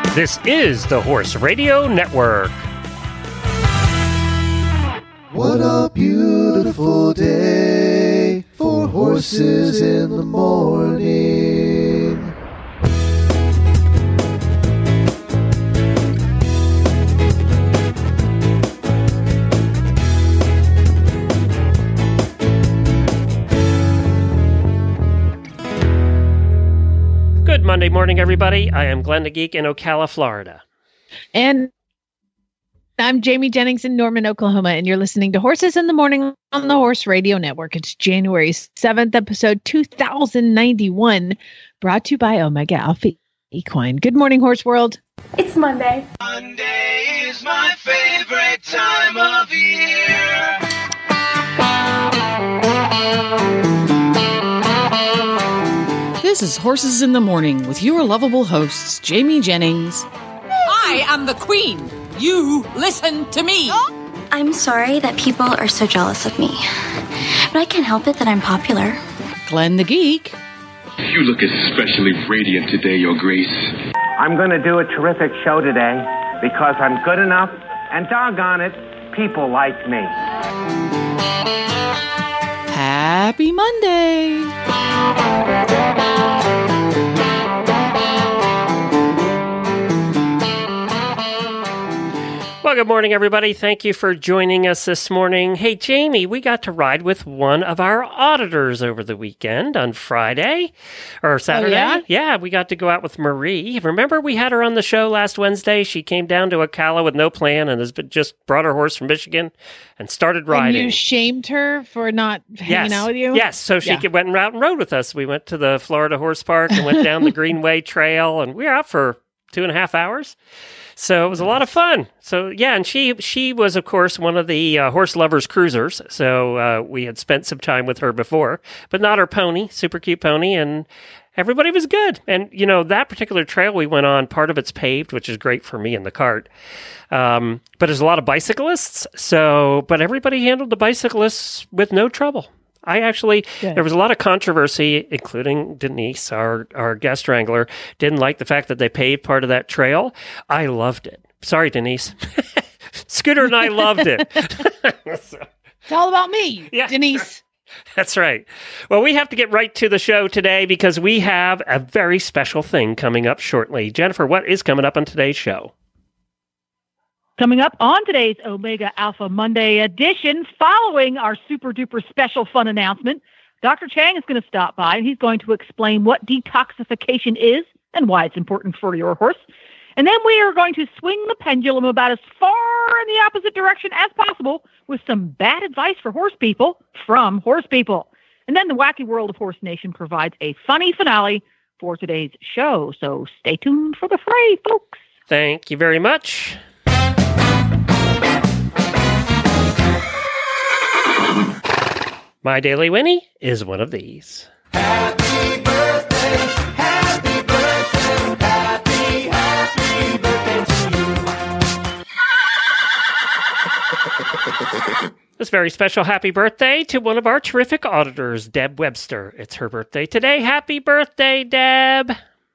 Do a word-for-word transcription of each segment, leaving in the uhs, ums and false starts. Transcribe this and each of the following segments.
This is the Horse Radio Network. What a beautiful day for horses in the morning. Good Monday morning, everybody. I am Glenn the Geek in Ocala, Florida. And I'm Jamie Jennings in Norman, Oklahoma, and you're listening to Horses in the Morning on the Horse Radio Network. It's January seventh, episode two thousand ninety-one, brought to you by Omega Alpha Equine. Good morning, Horse World. It's Monday. Monday is my favorite time of year. This is Horses in the Morning with your lovable hosts, Jamie Jennings. I am the queen. You listen to me. I'm sorry that people are so jealous of me, but I can't help it that I'm popular. Glenn the Geek. You look especially radiant today, Your Grace. I'm going to do a terrific show today because I'm good enough, and doggone it, people like me. Happy Monday. Well, good morning, everybody. Thank you for joining us this morning. Hey, Jamie, we got to ride with one of our auditors over the weekend on Friday or Saturday. Oh, yeah? yeah, we got to go out with Marie. Remember we had her on the show last Wednesday? She came down to Ocala with no plan and has been, just brought her horse from Michigan and started riding. And you shamed her for not hanging yes. out with you? Yes, so she Yeah. went out and rode with us. We went to the Florida Horse Park and went down the Greenway Trail, and we were out for two and a half hours. So it was a lot of fun. So yeah, and she she was, of course, one of the uh, Horse Lovers Cruisers. So uh, we had spent some time with her before, but not her pony, super cute pony, and everybody was good. And, you know, that particular trail we went on, part of it's paved, which is great for me in the cart. Um, but there's a lot of bicyclists. So, but everybody handled the bicyclists with no trouble. I actually, Good. There was a lot of controversy, including Denise, our, our guest wrangler, didn't like the fact that they paved part of that trail. I loved it. Sorry, Denise. Scooter and I loved it. So, It's all about me, Yeah. Denise. that's right. Well, we have to get right to the show today because we have a very special thing coming up shortly. Jennifer, what is coming up on today's show? Coming up on today's Omega Alpha Monday edition, following our super duper special fun announcement, Doctor Chang is going to stop by and he's going to explain what detoxification is and why it's important for your horse. And then we are going to swing the pendulum about as far in the opposite direction as possible with some bad advice for horse people from horse people. And then the wacky world of Horse Nation provides a funny finale for today's show. So stay tuned for the fray, folks. Thank you very much. My Daily Winnie is one of these. Happy birthday, happy birthday, happy, happy birthday to you. This very special happy birthday to one of our terrific auditors, Deb Webster. It's her birthday today. Happy birthday, Deb.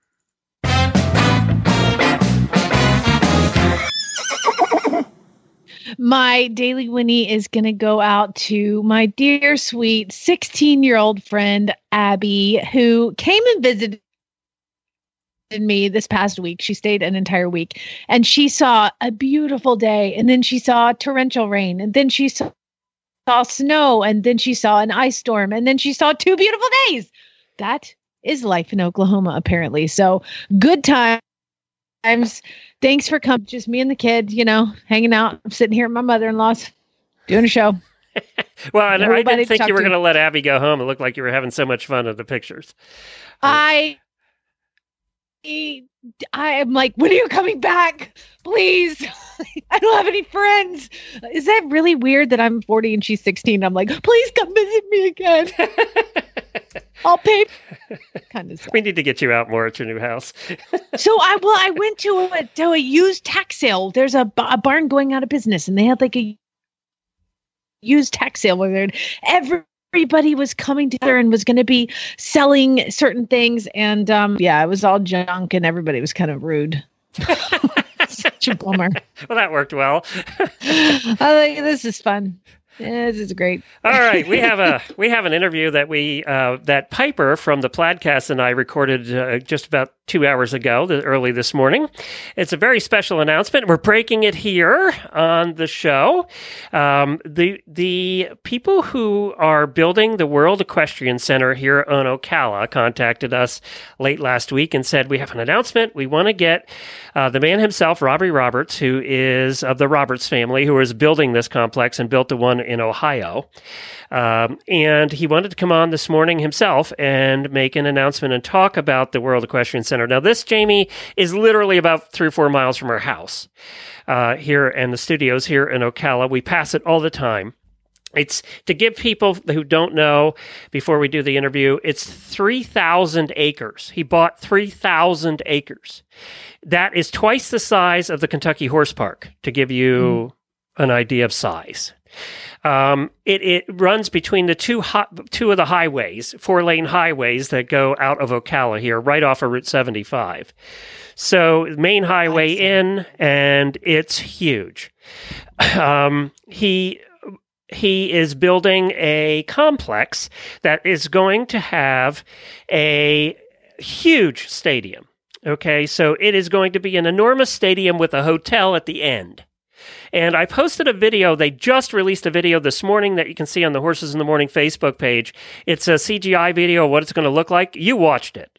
My Daily Winnie is going to go out to my dear, sweet sixteen-year-old friend, Abby, who came and visited me this past week. She stayed an entire week, and she saw a beautiful day, and then she saw torrential rain, and then she saw, saw snow, and then she saw an ice storm, and then she saw two beautiful days. That is life in Oklahoma, apparently. So good times. Thanks for coming. Just me and the kid, you know, hanging out. I'm sitting here at my mother-in-law's doing a show. Well, and I Everybody didn't think talk you were to- going to let Abby go home. It looked like you were having so much fun at the pictures. I, I am like, when are you coming back? Please. I don't have any friends. Is that really weird that I'm forty and she's sixteen? I'm like, please come visit me again. I'll pay. Kind of. We need to get you out more at your new house. So I well, I went to a to a used tax sale. There's a, a barn going out of business, and they had like a used tax sale where they're- everybody was coming together and was going to be selling certain things. And um, yeah, it was all junk, and everybody was kind of rude. Such a bummer. Well, that worked well. I think this is fun. Yeah, this is great. All right, we have a we have an interview that we uh, that Piper from the Pladcast and I recorded uh, just about two hours ago, the, early this morning. It's a very special announcement. We're breaking it here on the show. Um, the the people who are building the World Equestrian Center here on Ocala contacted us late last week and said, we have an announcement. We want to get uh, the man himself, Robbie Roberts, who is of the Roberts family, who is building this complex and built the one in Ohio. Um, and he wanted to come on this morning himself and make an announcement and talk about the World Equestrian Center. Now, this, Jamie, is literally about three or four miles from our house uh, here and the studios here in Ocala. We pass it all the time. It's, to give people who don't know, before we do the interview, it's three thousand acres. He bought three thousand acres. That is twice the size of the Kentucky Horse Park, to give you mm. an idea of size. Um, it, it runs between the two hi- two of the highways, four-lane highways that go out of Ocala here, right off of Route seventy-five. So, main highway in, and it's huge. Um, he... He is building a complex that is going to have a huge stadium. Okay, so it is going to be an enormous stadium with a hotel at the end. And I posted a video. They just released a video this morning that you can see on the Horses in the Morning Facebook page. It's a C G I video of what it's going to look like. You watched it.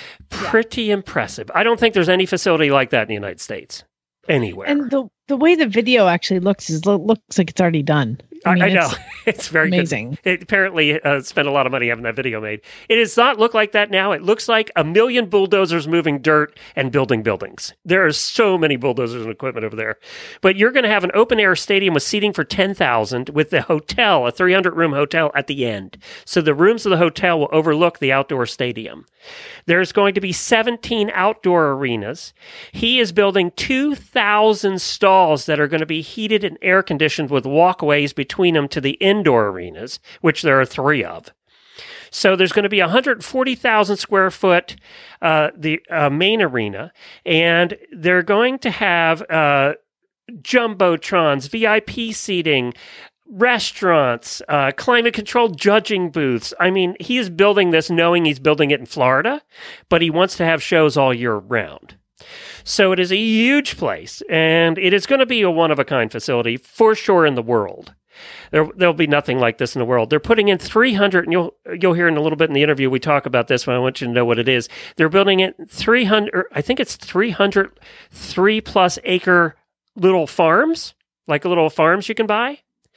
Pretty yeah. impressive. I don't think there's any facility like that in the United States anywhere. And the the way the video actually looks is looks like it's already done. I, mean, I know. It's, it's very amazing. Good. It apparently uh, spent a lot of money having that video made. It does not look like that now. It looks like a million bulldozers moving dirt and building buildings. There are so many bulldozers and equipment over there. But you're going to have an open-air stadium with seating for ten thousand with the hotel, a three hundred room hotel at the end. So the rooms of the hotel will overlook the outdoor stadium. There's going to be seventeen outdoor arenas. He is building two thousand stalls that are going to be heated and air-conditioned with walkways between between them to the indoor arenas, which there are three of. So there's going to be one hundred forty thousand square foot, uh, the uh, main arena, and they're going to have uh, jumbotrons, V I P seating, restaurants, uh, climate-controlled judging booths. I mean, he is building this knowing he's building it in Florida, but he wants to have shows all year round. So it is a huge place, and it is going to be a one-of-a-kind facility for sure in the world. There, there'll be nothing like this in the world. They're putting in three hundred, and you'll you'll hear in a little bit in the interview we talk about this, but I want you to know what it is. They're building it three hundred, I think it's three hundred three-plus acre little farms, like little farms you can buy.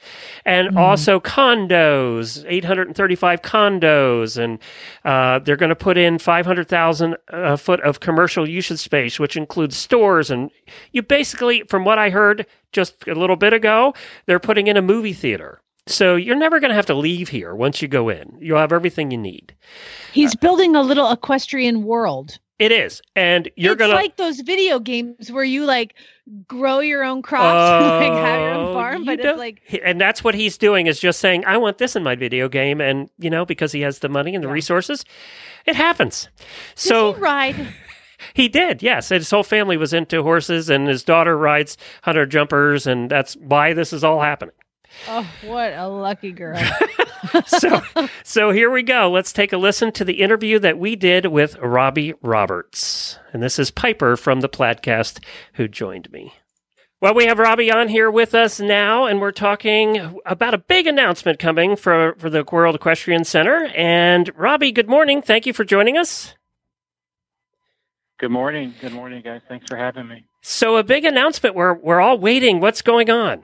And mm-hmm. also condos, eight hundred thirty-five condos, and uh, they're going to put in five hundred thousand uh, foot of commercial usage space, which includes stores. And you basically, from what I heard just a little bit ago, they're putting in a movie theater. So you're never going to have to leave here once you go in. You'll have everything you need. He's uh, building a little equestrian world. It is. And you're it's going to... It's like those video games where you like grow your own crops uh, and like have your own farm, but it's like... And that's what he's doing, is just saying, I want this in my video game. And, you know, because he has the money and the yeah. resources, it happens. Did so he ride? He did, yes. His whole family was into horses, and his daughter rides hunter jumpers, and that's why this is all happening. Oh, what a lucky girl. so, so here we go. Let's take a listen to the interview that we did with Robbie Roberts. And this is Piper from the Pladcast who joined me. Well, we have Robbie on here with us now, and we're talking about a big announcement coming for, for the World Equestrian Center. And Robbie, good morning. Thank you for joining us. Good morning. Good morning, guys. Thanks for having me. So a big announcement. We're, we're all waiting. What's going on?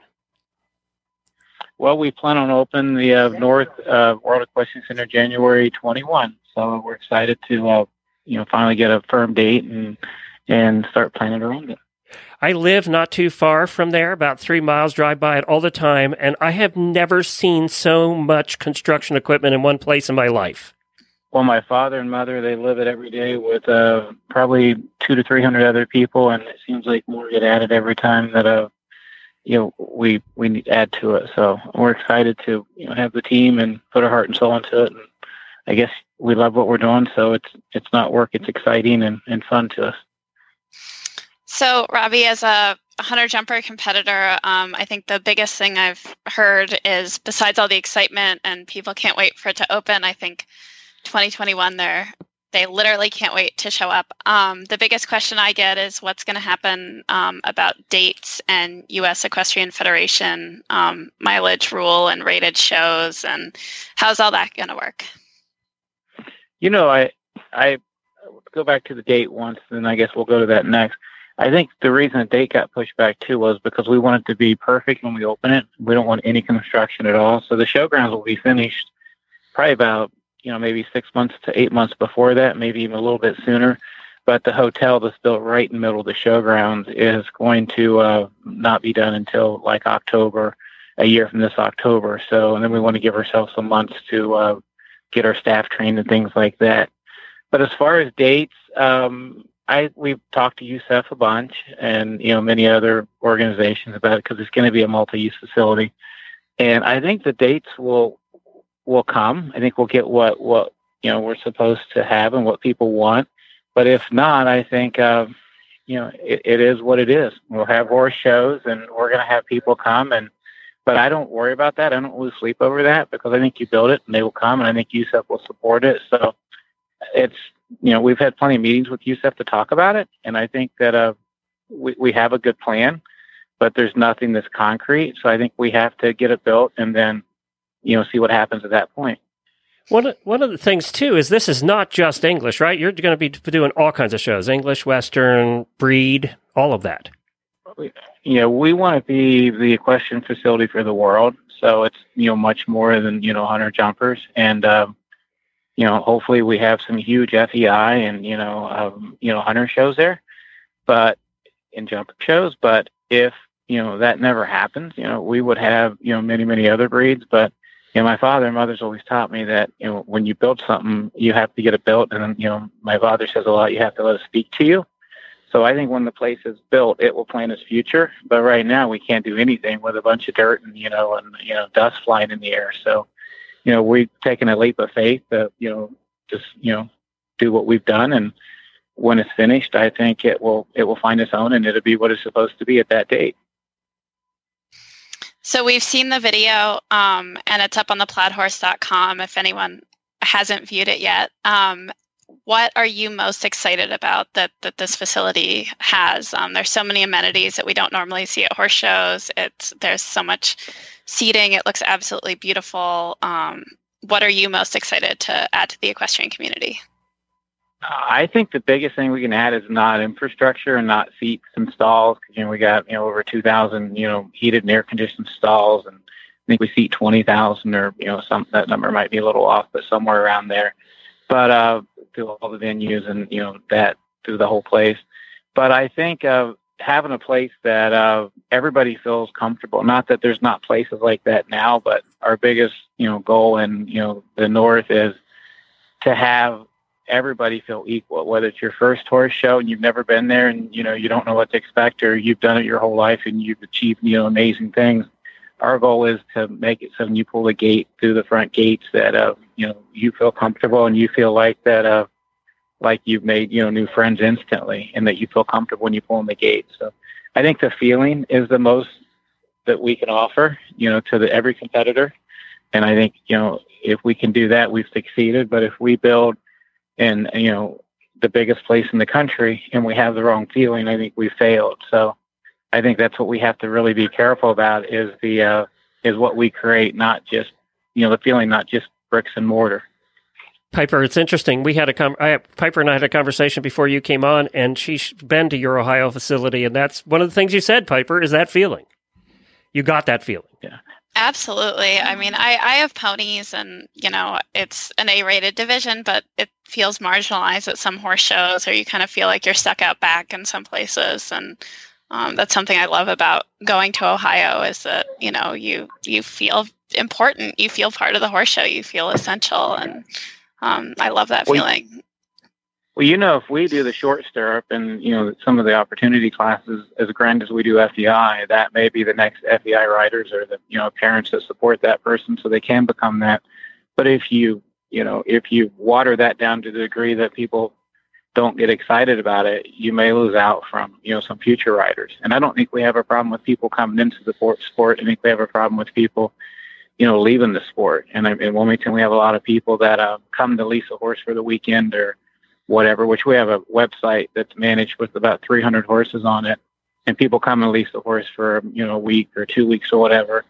Well, we plan on opening the uh, North uh, World Equestrian Center January twenty-first. So we're excited to, uh, you know, finally get a firm date and and start planning around it. I live not too far from there, about three miles, drive by it all the time, and I have never seen so much construction equipment in one place in my life. Well, my father and mother, they live it every day with uh, probably two to three hundred other people, and it seems like more get added every time that uh, you know, we we add to it. So we're excited to, you know, have the team and put our heart and soul into it. And I guess we love what we're doing, so it's it's not work; it's exciting and, and fun to us. So, Robbie, as a hunter jumper competitor, um, I think the biggest thing I've heard is, besides all the excitement and people can't wait for it to open, I think twenty twenty-one, they're they literally can't wait to show up. Um, the biggest question I get is what's going to happen um, about dates and U S Equestrian Federation um, mileage rule and rated shows, and how's all that going to work? You know, I I go back to the date once, and I guess we'll go to that next. I think the reason the date got pushed back too was because we want it to be perfect when we open it. We don't want any construction at all. So the showgrounds will be finished probably about, you know, maybe six months to eight months before that, maybe even a little bit sooner. But the hotel that's built right in the middle of the showgrounds is going to uh, not be done until like October, a year from this October. So, and then we want to give ourselves some months to uh, get our staff trained and things like that. But as far as dates, um, I we've talked to U S E F a bunch, and you know many other organizations about it, because it's going to be a multi-use facility, and I think the dates will will come. I think we'll get what what you know we're supposed to have and what people want. But if not, I think uh, you know it, it is what it is. We'll have horse shows, and we're going to have people come, and but I don't worry about that. I don't lose sleep over that, because I think you build it and they will come, and I think U S E F will support it. So it's. You know, we've had plenty of meetings with U S E F to talk about it, and I think that uh, we, we have a good plan, but there's nothing that's concrete. So I think we have to get it built and then, you know, see what happens at that point. One, one of the things, too, is this is not just English, right? You're going to be doing all kinds of shows, English, Western, breed, all of that. You know, we want to be the equestrian facility for the world. So it's, you know, much more than, you know, hunter jumpers. And, um, you know, hopefully we have some huge F E I and, you know, um, you know, hunter shows there, but in jumper shows. But if, you know, that never happens, you know, we would have, you know, many, many other breeds. But, you know, my father and mother's always taught me that, you know, when you build something, you have to get it built. And then, you know, my father says a lot, you have to let it speak to you. So I think when the place is built, it will plan its future. But right now we can't do anything with a bunch of dirt and, you know, and, you know, dust flying in the air. So, you know, we've taken a leap of faith to, you know, just, you know, do what we've done. And when it's finished, I think it will, it will find its own, and it'll be what it's supposed to be at that date. So we've seen the video, um, and it's up on the plaid horse dot com if anyone hasn't viewed it yet. Um, what are you most excited about that, that this facility has? Um, there's so many amenities that we don't normally see at horse shows. It's, there's so much seating. It looks absolutely beautiful. Um, what are you most excited to add to the equestrian community? I think the biggest thing we can add is not infrastructure and not seats and stalls. Cause, you know, we got, you know, over two thousand, you know, heated and air conditioned stalls. And I think we seat twenty thousand, or, you know, some, that number might be a little off, but somewhere around there. But, uh, through all the venues and, you know, that through the whole place. But I think, uh, having a place that, uh, everybody feels comfortable, not that there's not places like that now, but our biggest, you know, goal in, you know, the North is to have everybody feel equal, whether it's your first horse show and you've never been there and, you know, you don't know what to expect, or you've done it your whole life and you've achieved, you know, amazing things. Our goal is to make it so when you pull the gate through the front gates that, uh, you know, you feel comfortable and you feel like that, uh, like you've made, you know, new friends instantly, and that you feel comfortable when you pull in the gate. So I think the feeling is the most that we can offer, you know, to the, every competitor. And I think, you know, if we can do that, we've succeeded. But if we build in, you know, the biggest place in the country and we have the wrong feeling, I think we failed. So I think that's what we have to really be careful about, is the, uh, is what we create, not just, you know, the feeling, not just bricks and mortar. Piper, it's interesting. We had a com- I, Piper and I had a conversation before you came on, and she's been to your Ohio facility, and that's one of the things you said, Piper, is that feeling. You got that feeling. Yeah. Absolutely. I mean, I, I have ponies, and, you know, it's an A-rated division, but it feels marginalized at some horse shows, or you kind of feel like you're stuck out back in some places. And um, that's something I love about going to Ohio, is that, you know, you, you feel important. You feel part of the horse show. You feel essential. And um, I love that well, feeling. Well, you know, if we do the short stirrup and, you know, some of the opportunity classes as grand as we do F E I, that may be the next F E I riders, or the, you know, parents that support that person so they can become that. But if you, you know, if you water that down to the degree that people don't get excited about it, you may lose out from, you know, some future riders. And I don't think we have a problem with people coming into the sport. I think we have a problem with people, you know, leaving the sport. And in Wilmington, we have a lot of people that uh, come to lease a horse for the weekend or whatever, which we have a website that's managed with about three hundred horses on it. And people come and lease the horse for, you know, a week or two weeks or whatever.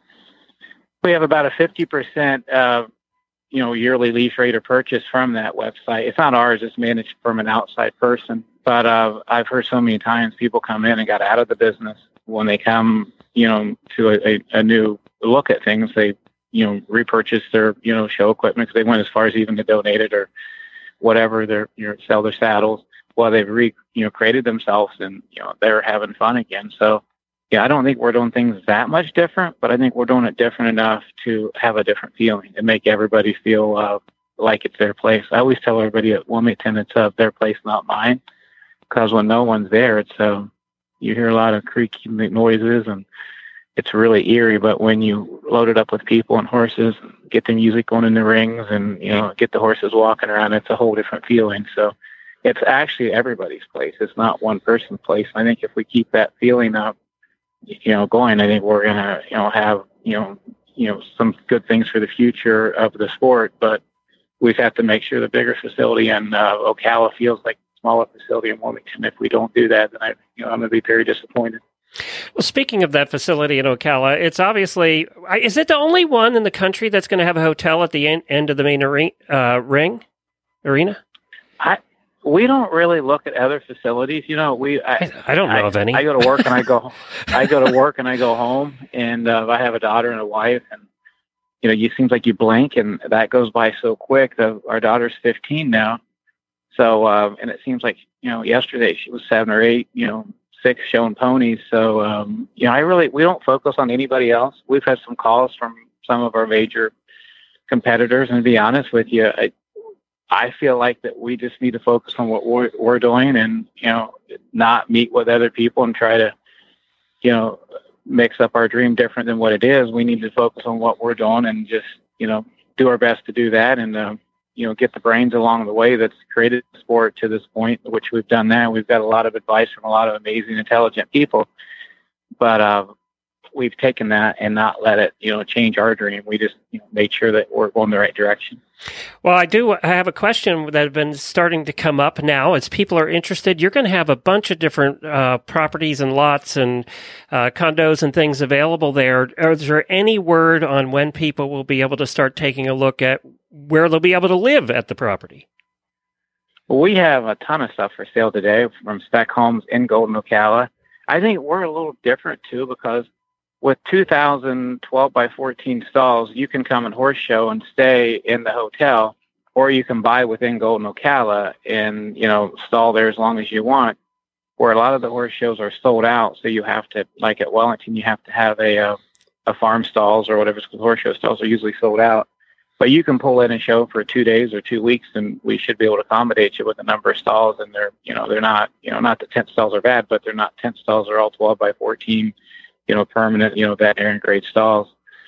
We have about a fifty percent, uh, you know, yearly lease rate or purchase from that website. It's not ours. It's managed from an outside person. But uh, I've heard so many times people come in and got out of the business. When they come, you know, to a, a, a new look at things, they, you know, repurchase their, you know, show equipment because they went as far as even to donate it or whatever, their, you know, sell their saddles. Well, they've re, you know, created themselves and, you know, they're having fun again. So, yeah, I don't think we're doing things that much different, but I think we're doing it different enough to have a different feeling and make everybody feel uh, like it's their place. I always tell everybody at Wilmington it's uh, their place, not mine, because when no one's there, it's uh, you hear a lot of creaking noises and it's really eerie. But when you load it up with people and horses, get the music going in the rings, and you know, get the horses walking around, it's a whole different feeling. So it's actually everybody's place. It's not one person's place. I think if we keep that feeling up, you know, going, I think we're gonna, you know, have, you know, you know, some good things for the future of the sport. But we have to make sure the bigger facility in uh, Ocala feels like a smaller facility in Wilmington. If we don't do that, then I, you know, I'm gonna be very disappointed. Well, speaking of that facility in Ocala, it's obviously, is it the only one in the country that's going to have a hotel at the end, end of the main arena, uh, ring arena? I. We don't really look at other facilities. You know, we, I, I don't know I, of any. I go to work and I go, I go to work and I go home, and uh, I have a daughter and a wife, and, you know, you seems like you blink and that goes by so quick. The, our daughter's fifteen now. So, uh, and it seems like, you know, yesterday she was seven or eight, you know, six showing ponies. So, um, you know, I really, we don't focus on anybody else. We've had some calls from some of our major competitors, and to be honest with you, I, I feel like that we just need to focus on what we're, we're doing and, you know, not meet with other people and try to, you know, mix up our dream different than what it is. We need to focus on what we're doing and just, you know, do our best to do that and, uh, you know, get the brains along the way that's created the sport to this point, which we've done that. We've got a lot of advice from a lot of amazing, intelligent people, but, uh, we've taken that and not let it, you know, change our dream. We just, you know, made sure that we're going the right direction. Well, I do I have a question that has been starting to come up now as people are interested. You're going to have a bunch of different uh, properties and lots and uh, condos and things available there. Is there any word on when people will be able to start taking a look at where they'll be able to live at the property? Well, we have a ton of stuff for sale today from Spec Homes in Golden, Ocala. I think we're a little different, too, because with two thousand twelve by fourteen stalls, you can come and horse show and stay in the hotel, or you can buy within Golden, Ocala and, you know, stall there as long as you want, where a lot of the horse shows are sold out. So you have to, like at Wellington, you have to have a, a, a farm stalls or whatever, because horse show stalls are usually sold out. But you can pull in and show for two days or two weeks, and we should be able to accommodate you with a number of stalls. And they're, you know, they're not, you know, not that tent stalls are bad, but they're not tent stalls. They're all twelve by fourteen, you know, permanent, you know, veterinary grade stalls.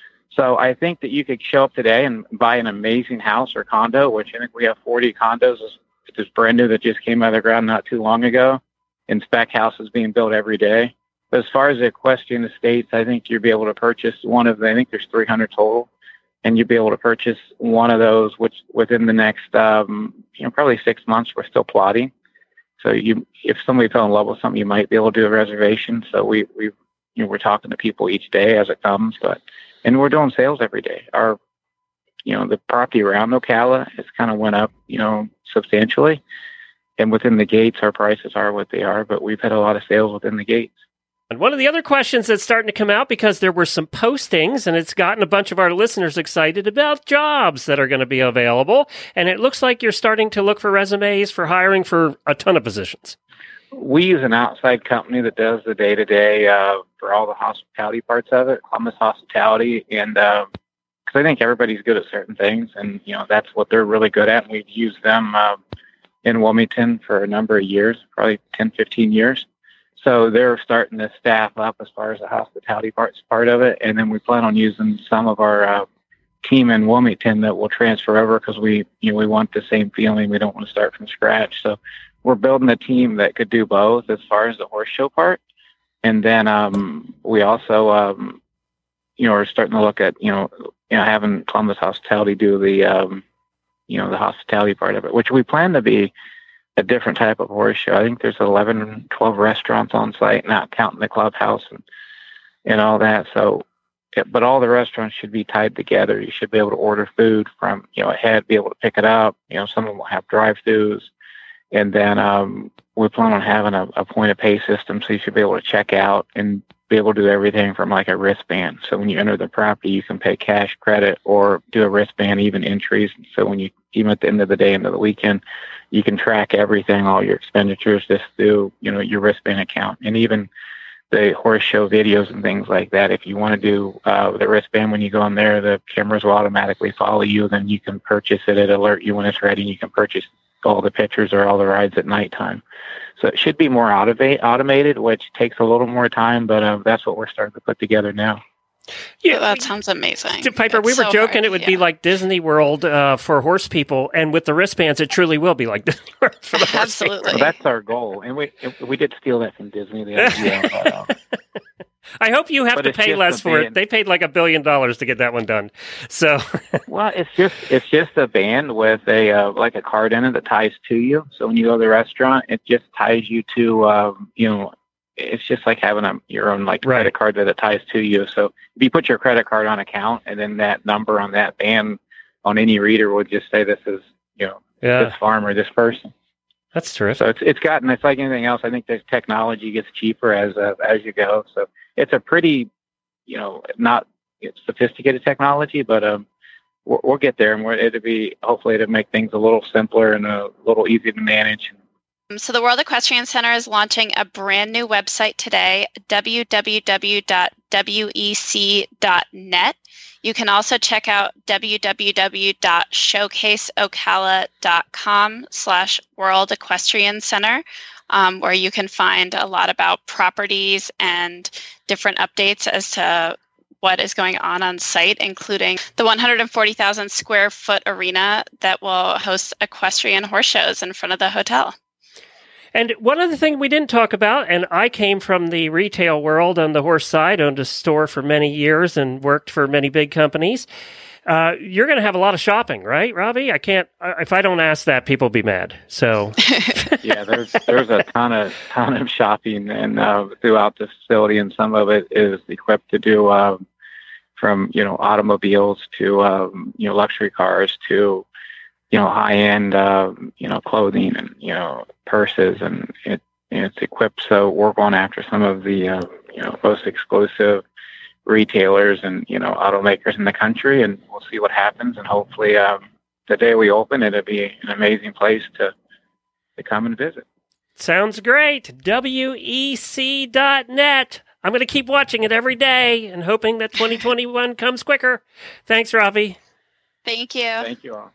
So I think that you could show up today and buy an amazing house or condo, which I think we have forty condos. It's just brand new that just came out of the ground not too long ago. And spec houses being built every day. But as far as the equestrian estates, I think you'll be able to purchase one of them. I think there's three hundred total. And you'll be able to purchase one of those, which within the next, um, you know, probably six months, we're still plotting. So you, if somebody fell in love with something, you might be able to do a reservation. So we, we, you know, we're talking to people each day as it comes, but, and we're doing sales every day. Our, you know, the property around Ocala has kind of went up, you know, substantially. And within the gates, our prices are what they are, but we've had a lot of sales within the gates. And one of the other questions that's starting to come out, because there were some postings, and it's gotten a bunch of our listeners excited about jobs that are going to be available. And it looks like you're starting to look for resumes for hiring for a ton of positions. We use an outside company that does the day-to-day uh, for all the hospitality parts of it, Columbus Hospitality. And because uh, I think everybody's good at certain things, and, you know, that's what they're really good at. And we've used them uh, in Wilmington for a number of years, probably ten, fifteen years. So they're starting to staff up as far as the hospitality part's part of it. And then we plan on using some of our uh, team in Wilmington that will transfer over, because we, you know, we want the same feeling. We don't want to start from scratch. So we're building a team that could do both as far as the horse show part. And then um, we also, um, you know, are starting to look at, you know, you know, having Columbus Hospitality do the, um, you know, the hospitality part of it, which we plan to be a different type of horse show. I think there's eleven, twelve restaurants on site, not counting the clubhouse and, and all that. So, but all the restaurants should be tied together. You should be able to order food from, you know, ahead, be able to pick it up. You know, some of them will have drive-thrus. And then um, we plan on having a, a point-of-pay system, so you should be able to check out and be able to do everything from like a wristband. So when you enter the property, you can pay cash, credit, or do a wristband, even entries. So when you, even at the end of the day, end of the weekend, you can track everything, all your expenditures, just through, you know, your wristband account. And even the horse show videos and things like that. If you want to do uh, the wristband, when you go in there, the cameras will automatically follow you. Then you can purchase it. It alert you when it's ready. You can purchase all the pictures or all the rides at nighttime. So it should be more automate, automated, which takes a little more time, but uh, that's what we're starting to put together now. Yeah, that sounds amazing. Piper, It's we were so joking hard, it would yeah. be like Disney World uh, for horse people, and with the wristbands, it truly will be like Disney World for the horse Absolutely. So that's our goal, and we we did steal that from Disney. The idea. But, um, I hope you have But to it's pay just less a for it. band. They paid like a billion dollars to get that one done. So, well, it's just it's just a band with a uh, like a card in it that ties to you. So when you go to the restaurant, it just ties you to um, you know. It's just like having a, your own like Right. credit card that it ties to you. So if you put your credit card on account, and then that number on that band on any reader would just say this is, you know, yeah, this farm or this person. that's terrific. So it's it's gotten, it's like anything else. I think the technology gets cheaper as uh, as you go. So it's a pretty, you know, not it's sophisticated technology, but um, we'll, we'll get there, and we're, it'll be hopefully to make things a little simpler and a little easier to manage. So the World Equestrian Center is launching a brand new website today, w w w dot w e c dot net. You can also check out w w w dot showcase ocala dot com slash World Equestrian Center, um, where you can find a lot about properties and different updates as to what is going on on site, including the one hundred forty thousand square foot arena that will host equestrian horse shows in front of the hotel. And one other thing we didn't talk about, and I came from the retail world on the horse side, owned a store for many years and worked for many big companies. Uh, you're going to have a lot of shopping, right, Robbie? I can't, uh, if I don't ask that, people be mad. So, Yeah, there's there's a ton of ton of shopping and uh, throughout the facility, and some of it is equipped to do um, from you know automobiles to um, you know luxury cars to you know, high-end, uh, you know, clothing and, you know, purses, and it, it's equipped. So we're going after some of the, uh, you know, most exclusive retailers and, you know, automakers in the country, and we'll see what happens. And hopefully um, the day we open, it'll be an amazing place to, to come and visit. sounds great. W E C dot net. I'm going to keep watching it every day and hoping that twenty twenty-one comes quicker. Thanks, Robbie. Thank you. Thank you all.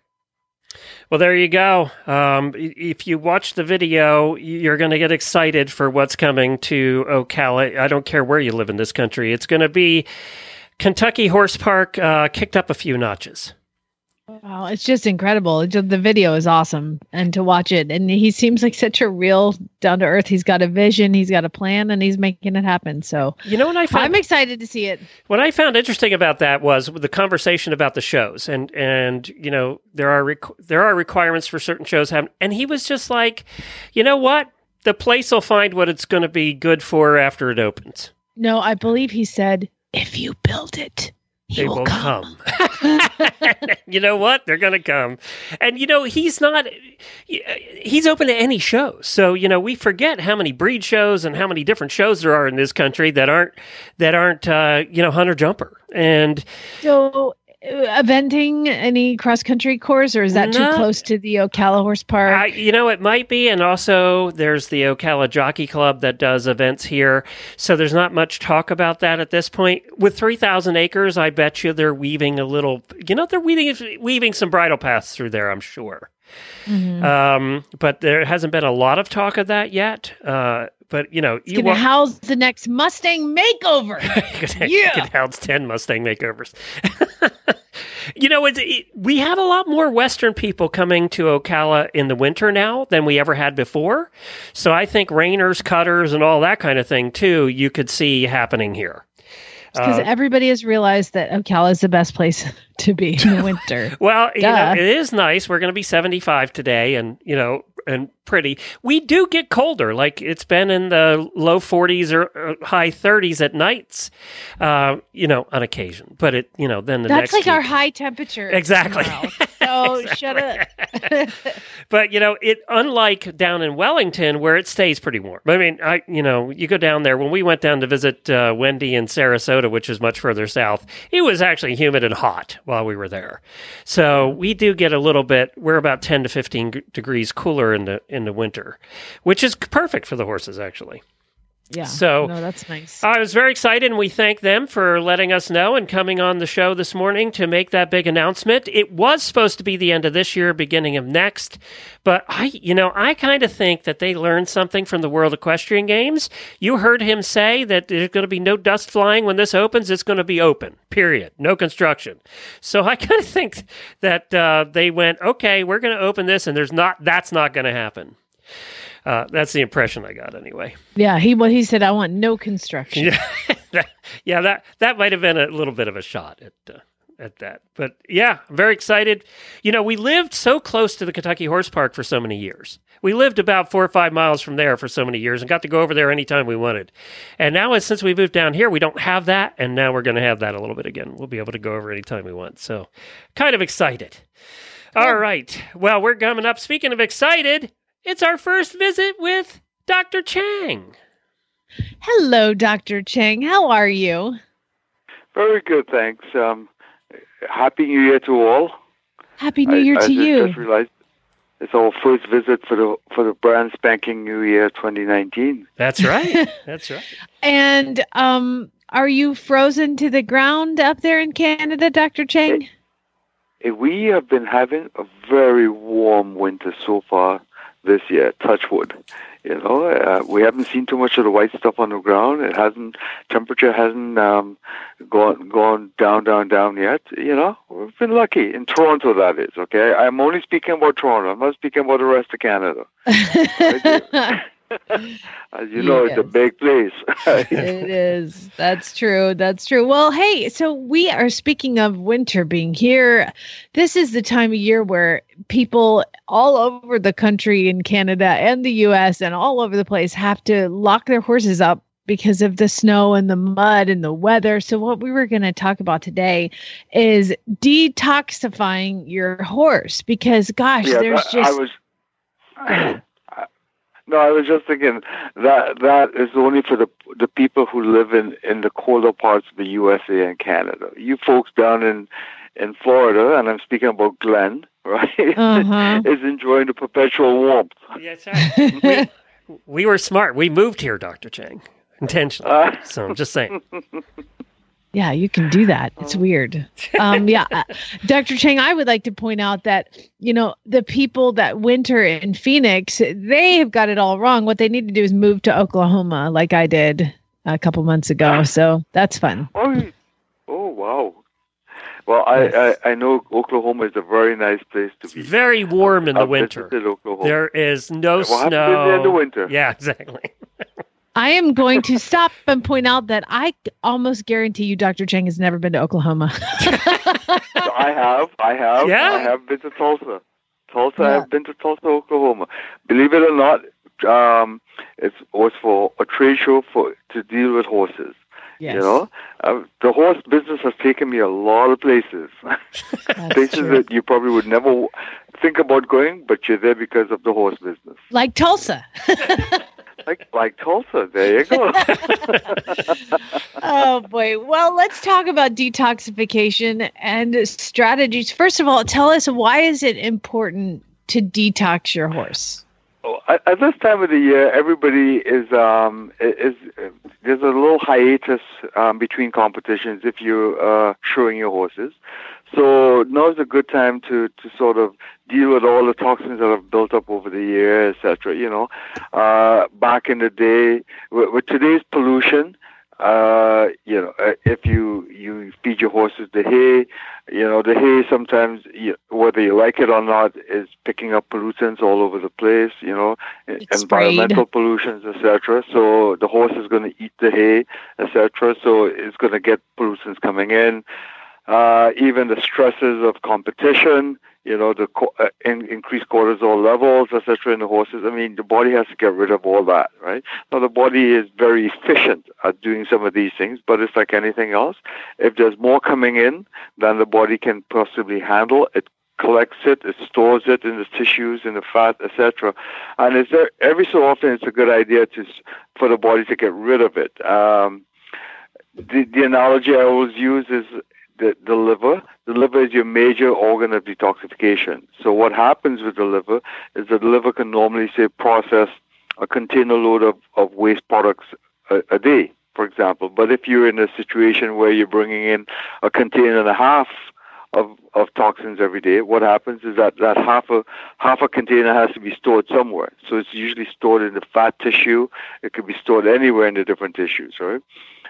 Well, there you go. Um, if you watch the video, you're going to get excited for what's coming to Ocala. I don't care where you live in this country. It's going to be Kentucky Horse Park uh, kicked up a few notches. Wow, it's just incredible. It just, the video is awesome, and to watch it. And he seems like such a real, down to earth. He's got a vision, he's got a plan, and he's making it happen. So you know what I found? I'm excited to see it. What I found interesting about that was the conversation about the shows, and and you know there are requ- there are requirements for certain shows, have, and he was just like, you know what, the place will find what it's going to be good for after it opens. No, I believe he said, if you build it, he They will, will come. come. You know what? They're going to come. And, you know, he's not, he's open to any shows. So, you know, we forget how many breed shows and how many different shows there are in this country that aren't, that aren't, uh, you know, hunter jumper. And So, uh, eventing any cross country course, or is that No. too close to the Ocala Horse Park? I, you know, it might be. And also there's the Ocala Jockey Club that does events here. So there's not much talk about that at this point. With three thousand acres, I bet you they're weaving a little, you know, they're weaving, weaving some bridle paths through there, I'm sure. Mm-hmm. Um, but there hasn't been a lot of talk of that yet. Uh, but, you know, It's you going to wa- house the next Mustang makeover. you could house ten Mustang makeovers. You know, it's, it, we have a lot more Western people coming to Ocala in the winter now than we ever had before. So I think rainers, cutters, and all that kind of thing, too, you could see happening here. Because Uh, everybody has realized that Ocala is the best place to be in the winter. Well, you know, Duh. it is nice. We're going to be seventy-five today and, you know, and pretty. We do get colder. Like it's been in the low forties or, or high thirties at nights, uh, you know, on occasion. But it, you know, then the That's next like our week- high temperature. Exactly. tomorrow. So shut up. But, you know, it unlike down in Wellington where it stays pretty warm. I mean, I you know, you go down there. When we went down to visit uh, Wendy in Sarasota, which is much further south, it was actually humid and hot while we were there. So we do get a little bit, we're about ten to fifteen g- degrees cooler in the, in the winter, which is perfect for the horses, actually. Yeah. So no, that's nice. I was very excited, and we thank them for letting us know and coming on the show this morning to make that big announcement. It was supposed to be the end of this year, beginning of next, but I, you know, I kind of think that they learned something from the World Equestrian Games. You heard him say that there's going to be no dust flying when this opens. It's going to be open, period. No construction. So I kind of think that uh, they went, okay, we're going to open this, and there's not. That's not going to happen. Uh, that's the impression I got, anyway. Yeah, he what he said. I want no construction. Yeah, that, yeah, that that might have been a little bit of a shot at uh, at that, but yeah, I'm very excited. You know, we lived so close to the Kentucky Horse Park for so many years. We lived about four or five miles from there for so many years, and got to go over there anytime we wanted. And now, since we moved down here, we don't have that, and now we're going to have that a little bit again. We'll be able to go over anytime we want. So, kind of excited. All right. Well, we're coming up. Speaking of excited, it's our first visit with Doctor Chang. Hello, Doctor Chang. How are you? Very good, thanks. Um, happy New Year to all. Happy New Year I, to I you. just realized it's our first visit for the for the brand spanking New Year twenty nineteen. That's right. That's right. And um, are you frozen to the ground up there in Canada, Doctor Chang? Hey, hey, we have been having a very warm winter so far this year, touch wood. You know, uh, we haven't seen too much of the white stuff on the ground. It hasn't, temperature hasn't um, gone gone down, down, down yet. You know, we've been lucky. In Toronto, that is, okay? I'm only speaking about Toronto. I'm not speaking about the rest of Canada. As you know, Yes. it's a big place. It is. That's true. That's true. Well, hey, so we are speaking of winter being here. This is the time of year where people all over the country in Canada and the U S and all over the place have to lock their horses up because of the snow and the mud and the weather. So what we were going to talk about today is detoxifying your horse because, gosh, Yeah, there's that- just... I was, no, I was just thinking that that is only for the the people who live in, in the colder parts of the U S A and Canada. You folks down in, in Florida, and I'm speaking about Glenn, right, Uh-huh. is enjoying the perpetual warmth. Yes, right. we, we were smart. We moved here, Doctor Chang, intentionally. Uh. So I'm just saying. Yeah, you can do that. It's weird. Um, yeah. uh, Doctor Chang, I would like to point out that, you know, the people that winter in Phoenix, they have got it all wrong. What they need to do is move to Oklahoma like I did a couple months ago. So that's fun. Oh, oh wow. Well, I, I, I know Oklahoma is a very nice place to be. Very warm in the I've winter. visited Oklahoma. There is no Well, I haven't snow. been there in the winter. Yeah, exactly. I am going to stop and point out that I almost guarantee you Doctor Chang has never been to Oklahoma. I have, I have, Yeah? I have been to Tulsa. Tulsa, Yeah. I've been to Tulsa, Oklahoma. Believe it or not, um, it was for a trade show for to deal with horses. Yes. You know, uh, the horse business has taken me a lot of places, places true. that you probably would never w- think about going, but you're there because of the horse business. Like Tulsa. Like, like Tulsa. There you go. Oh boy. Well, let's talk about detoxification and strategies. First of all, tell us, why is it important to detox your horse? Oh, At, at this time of the year, everybody is um is, is there's a little hiatus um, between competitions if you're uh, showing your horses. So now's a good time to, to sort of deal with all the toxins that have built up over the year, et cetera. You know, uh, back in the day, with, with today's pollution, uh, you know, if you, you feed your horses the hay, you know, the hay sometimes, you, whether you like it or not, is picking up pollutants all over the place, you know, It's environmental sprayed. pollutions, et cetera. So the horse is going to eat the hay, et cetera. So it's going to get pollutants coming in. Uh, even the stresses of competition, you know, the co- uh, in, increased cortisol levels, et cetera, in the horses. I mean, the body has to get rid of all that, right? Now, the body is very efficient at doing some of these things, but it's like anything else. If there's more coming in than the body can possibly handle, it collects it, it stores it in the tissues, in the fat, et cetera. And it's there, every so often, it's a good idea to for the body to get rid of it. Um, the, the analogy I always use is The, the liver. The liver is your major organ of detoxification. So what happens with the liver is that the liver can normally, say, process a container load of, of waste products a, a day, for example. But if you're in a situation where you're bringing in a container and a half of, of toxins every day, what happens is that, that half a half a container has to be stored somewhere. So it's usually stored in the fat tissue. It could be stored anywhere in the different tissues, right?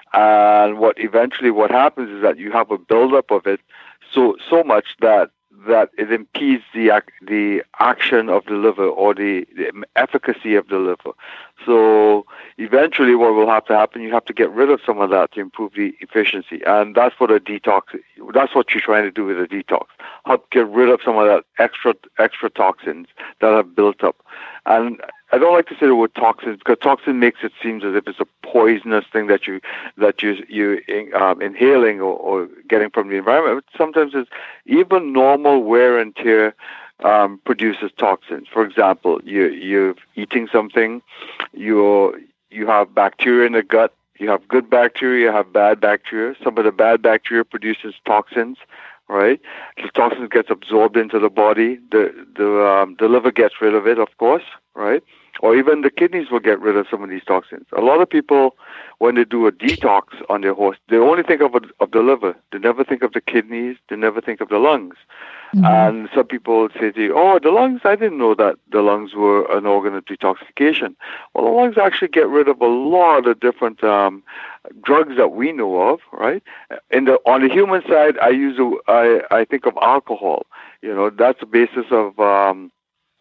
And what eventually what happens is that you have a buildup of it so so much that that it impedes the ac- the action of the liver or the, the efficacy of the liver. So eventually what will have to happen, you have to get rid of some of that to improve the efficiency. And that's what a detox, that's what you're trying to do with a detox. Help get rid of some of that extra extra toxins that have built up. And I don't like to say the word toxins because toxin makes it seem as if it's a poisonous thing that you that you you um, inhaling or, or getting from the environment. Sometimes it's even normal wear and tear um, produces toxins. For example, you you're eating something, you you have bacteria in the gut. You have good bacteria, you have bad bacteria. Some of the bad bacteria produces toxins. Right, the toxins gets absorbed into the body. The the um, the liver gets rid of it, of course. Right, or even the kidneys will get rid of some of these toxins. A lot of people, when they do a detox on their horse, they only think of of the liver. They never think of the kidneys. They never think of the lungs. Mm-hmm. And some people say to you, "Oh, the lungs! I didn't know that the lungs were an organ of detoxification." Well, the lungs actually get rid of a lot of different um, drugs that we know of, right? In the on the human side, I use a, I I think of alcohol. You know, that's the basis of um,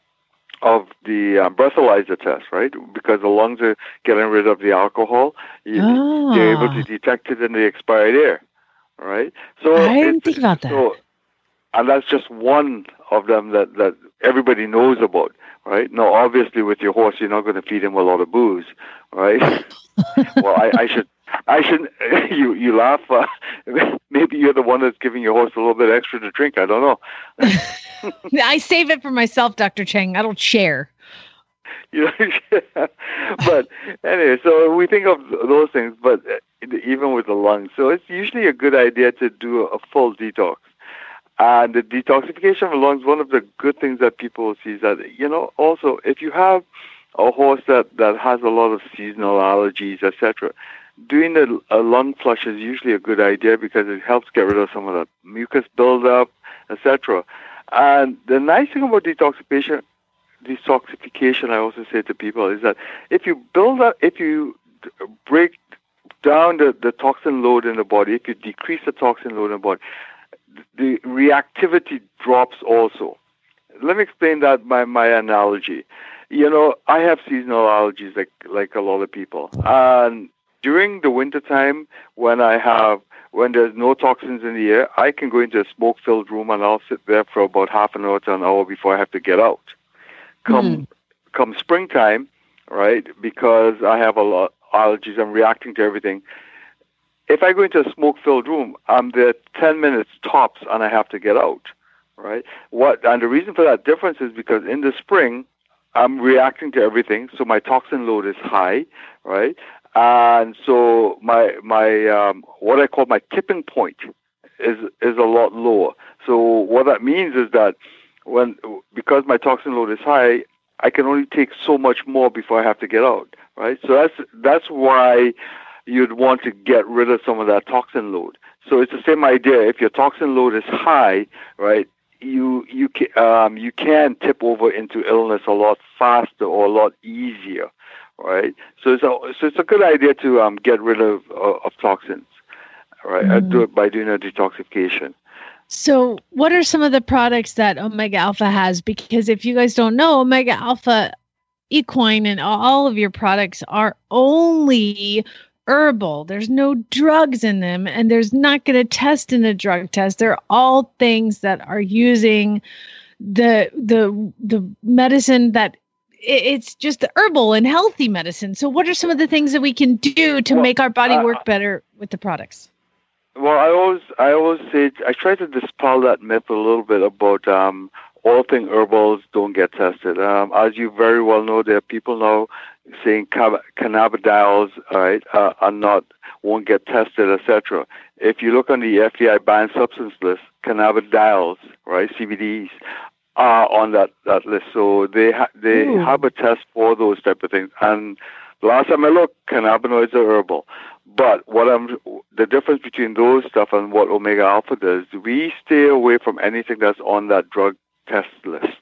of the um, breathalyzer test, right? Because the lungs are getting rid of the alcohol, you, Ah. they're able to detect it in the expired air, right? So I didn't it- think about that. So, and that's just one of them that, that everybody knows about, right? Now, obviously, with your horse, you're not going to feed him a lot of booze, right? Well, I, I should, I should. You you laugh. Uh, maybe you're the one that's giving your horse a little bit extra to drink. I don't know. I save it for myself, Doctor Chang. I don't share. You know, but anyway, so we think of those things, but even with the lungs, so it's usually a good idea to do a full detox. And the detoxification of the lungs, one of the good things that people see is that, you know, also if you have a horse that, that has a lot of seasonal allergies, et cetera, doing a, a lung flush is usually a good idea because it helps get rid of some of the mucus buildup, et cetera. And the nice thing about detoxification, detoxification, I also say to people, is that if you build up, if you d- break down the, the toxin load in the body, if you decrease the toxin load in the body, the reactivity drops also. Let me explain that by my analogy. You know, I have seasonal allergies like like a lot of people. And during the wintertime, when I have when there's no toxins in the air, I can go into a smoke-filled room and I'll sit there for about half an hour to an hour before I have to get out. Come Mm. come springtime, right, because I have a lot of allergies, I'm reacting to everything. If I go into a smoke-filled room, I'm there ten minutes tops and I have to get out, right? What and the reason for that difference is because in the spring, I'm reacting to everything, so my toxin load is high, right? And so my my um, what I call my tipping point is is a lot lower. So what that means is that when because my toxin load is high, I can only take so much more before I have to get out, right? So that's that's why you'd want to get rid of some of that toxin load. So it's the same idea. If your toxin load is high, right, you you can um, you can tip over into illness a lot faster or a lot easier, right? So it's a so it's a good idea to um, get rid of uh, of toxins, right? Mm. Uh, do it by doing a detoxification. So, what are some of the products that Omega Alpha has? Because if you guys don't know, Omega Alpha Equine and all of your products are only herbal. There's no drugs in them, and there's not going to test in a drug test. They're all things that are using the the the medicine that it, it's just the herbal and healthy medicine. So what are some of the things that we can do to well, make our body uh, work better with the products? Well, I always I always say I try to dispel that myth a little bit about um, all things herbals don't get tested. Um, as you very well know, there are people now saying cab- cannabidiols, all right, uh, are not won't get tested, et cetera. If you look on the F D A banned substance list, cannabidiols, right, C B Ds, are on that, that list. So they ha- they Ooh. have a test for those type of things. And the last time I looked, cannabinoids are herbal. But what I'm the difference between those stuff and what Omega Alpha does, we stay away from anything that's on that drug test list.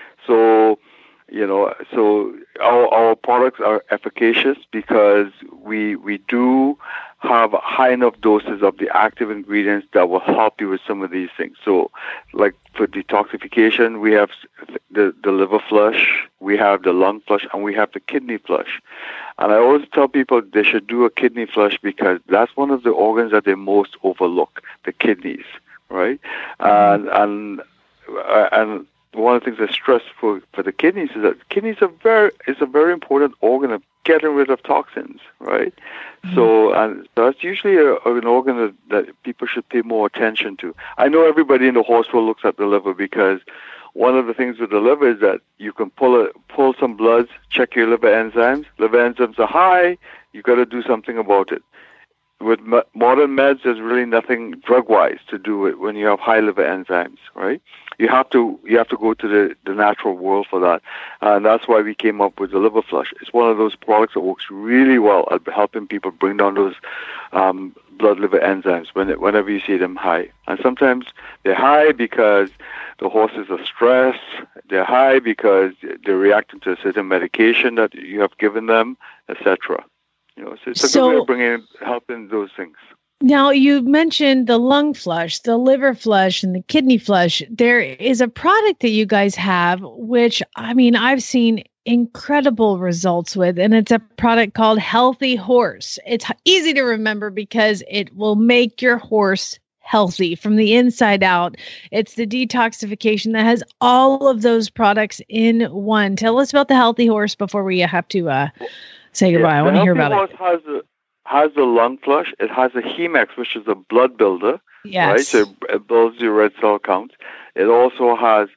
So, you know, so our our products are efficacious because we we do have high enough doses of the active ingredients that will help you with some of these things. So, like for detoxification, we have the, the liver flush, we have the lung flush, and we have the kidney flush. And I always tell people they should do a kidney flush because that's one of the organs that they most overlook, the kidneys, right? Mm-hmm. And and uh, and one of the things I stress for, for the kidneys is that kidneys are very is a very important organ of getting rid of toxins, right? Mm-hmm. So and that's usually a, an organ that, that people should pay more attention to. I know everybody in the horse world looks at the liver because one of the things with the liver is that you can pull a, pull some bloods, check your liver enzymes. Liver enzymes are high. You got to do something about it. With m- modern meds, there's really nothing drug-wise to do it when you have high liver enzymes, right? You have to you have to go to the, the natural world for that, and that's why we came up with the liver flush. It's one of those products that works really well at helping people bring down those um, blood liver enzymes when it, whenever you see them high. And sometimes they're high because the horses are stressed. They're high because they're reacting to a certain medication that you have given them, et cetera. You know, so it's a so, good way of bringing helping those things. Now, you mentioned the lung flush, the liver flush, and the kidney flush. There is a product that you guys have, which, I mean, I've seen incredible results with, and it's a product called Healthy Horse. It's easy to remember because it will make your horse healthy from the inside out. It's the detoxification that has all of those products in one. Tell us about the Healthy Horse before we have to uh, say goodbye. Yeah, I want to hear about it. The Healthy Horse has a has the lung flush. It has a Hemex, which is a blood builder, yes. right? So it, it builds your red cell count. It also has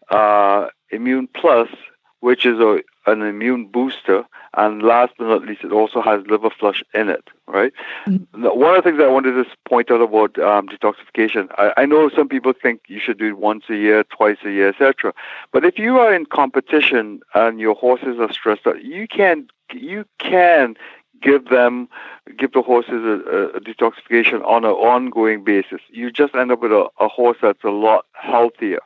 uh, Immune Plus, which is a, an immune booster. And last but not least, it also has liver flush in it, right? Mm-hmm. Now, one of the things I wanted to point out about um, detoxification, I, I know some people think you should do it once a year, twice a year, et cetera. But if you are in competition and your horses are stressed out, you can you can give them, give the horses a, a detoxification on an ongoing basis. You just end up with a, a horse that's a lot healthier.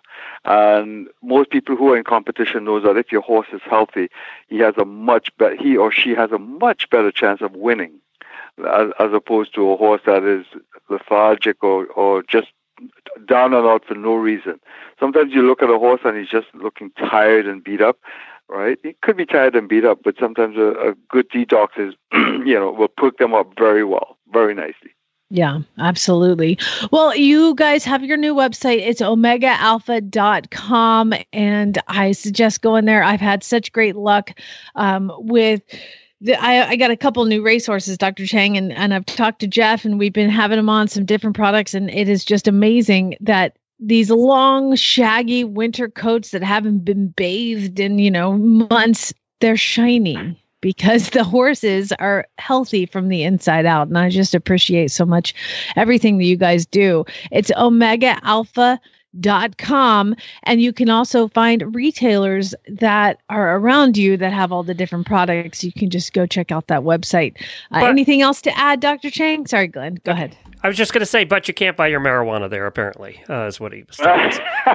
And most people who are in competition knows that if your horse is healthy, he has a much better, he or she has a much better chance of winning, as, as opposed to a horse that is lethargic or, or just down and out for no reason. Sometimes you look at a horse and he's just looking tired and beat up. Right, he could be tired and beat up, but sometimes a, a good detox is, you know, will perk them up very well, very nicely. Yeah, absolutely. Well, you guys have your new website. It's omega alpha dot com, and I suggest going there. I've had such great luck um, with. The, I, I got a couple new racehorses, Doctor Chang, and, and I've talked to Jeff, and we've been having them on some different products, and it is just amazing that these long, shaggy winter coats that haven't been bathed in, you know, months, they're shiny because the horses are healthy from the inside out. And I just appreciate so much everything that you guys do. It's omega alpha dot com. And you can also find retailers that are around you that have all the different products. You can just go check out that website. Uh, But- anything else to add, Doctor Chang? Sorry, Glenn. Go ahead. I was just going to say, but you can't buy your marijuana there, apparently, uh, is what he was telling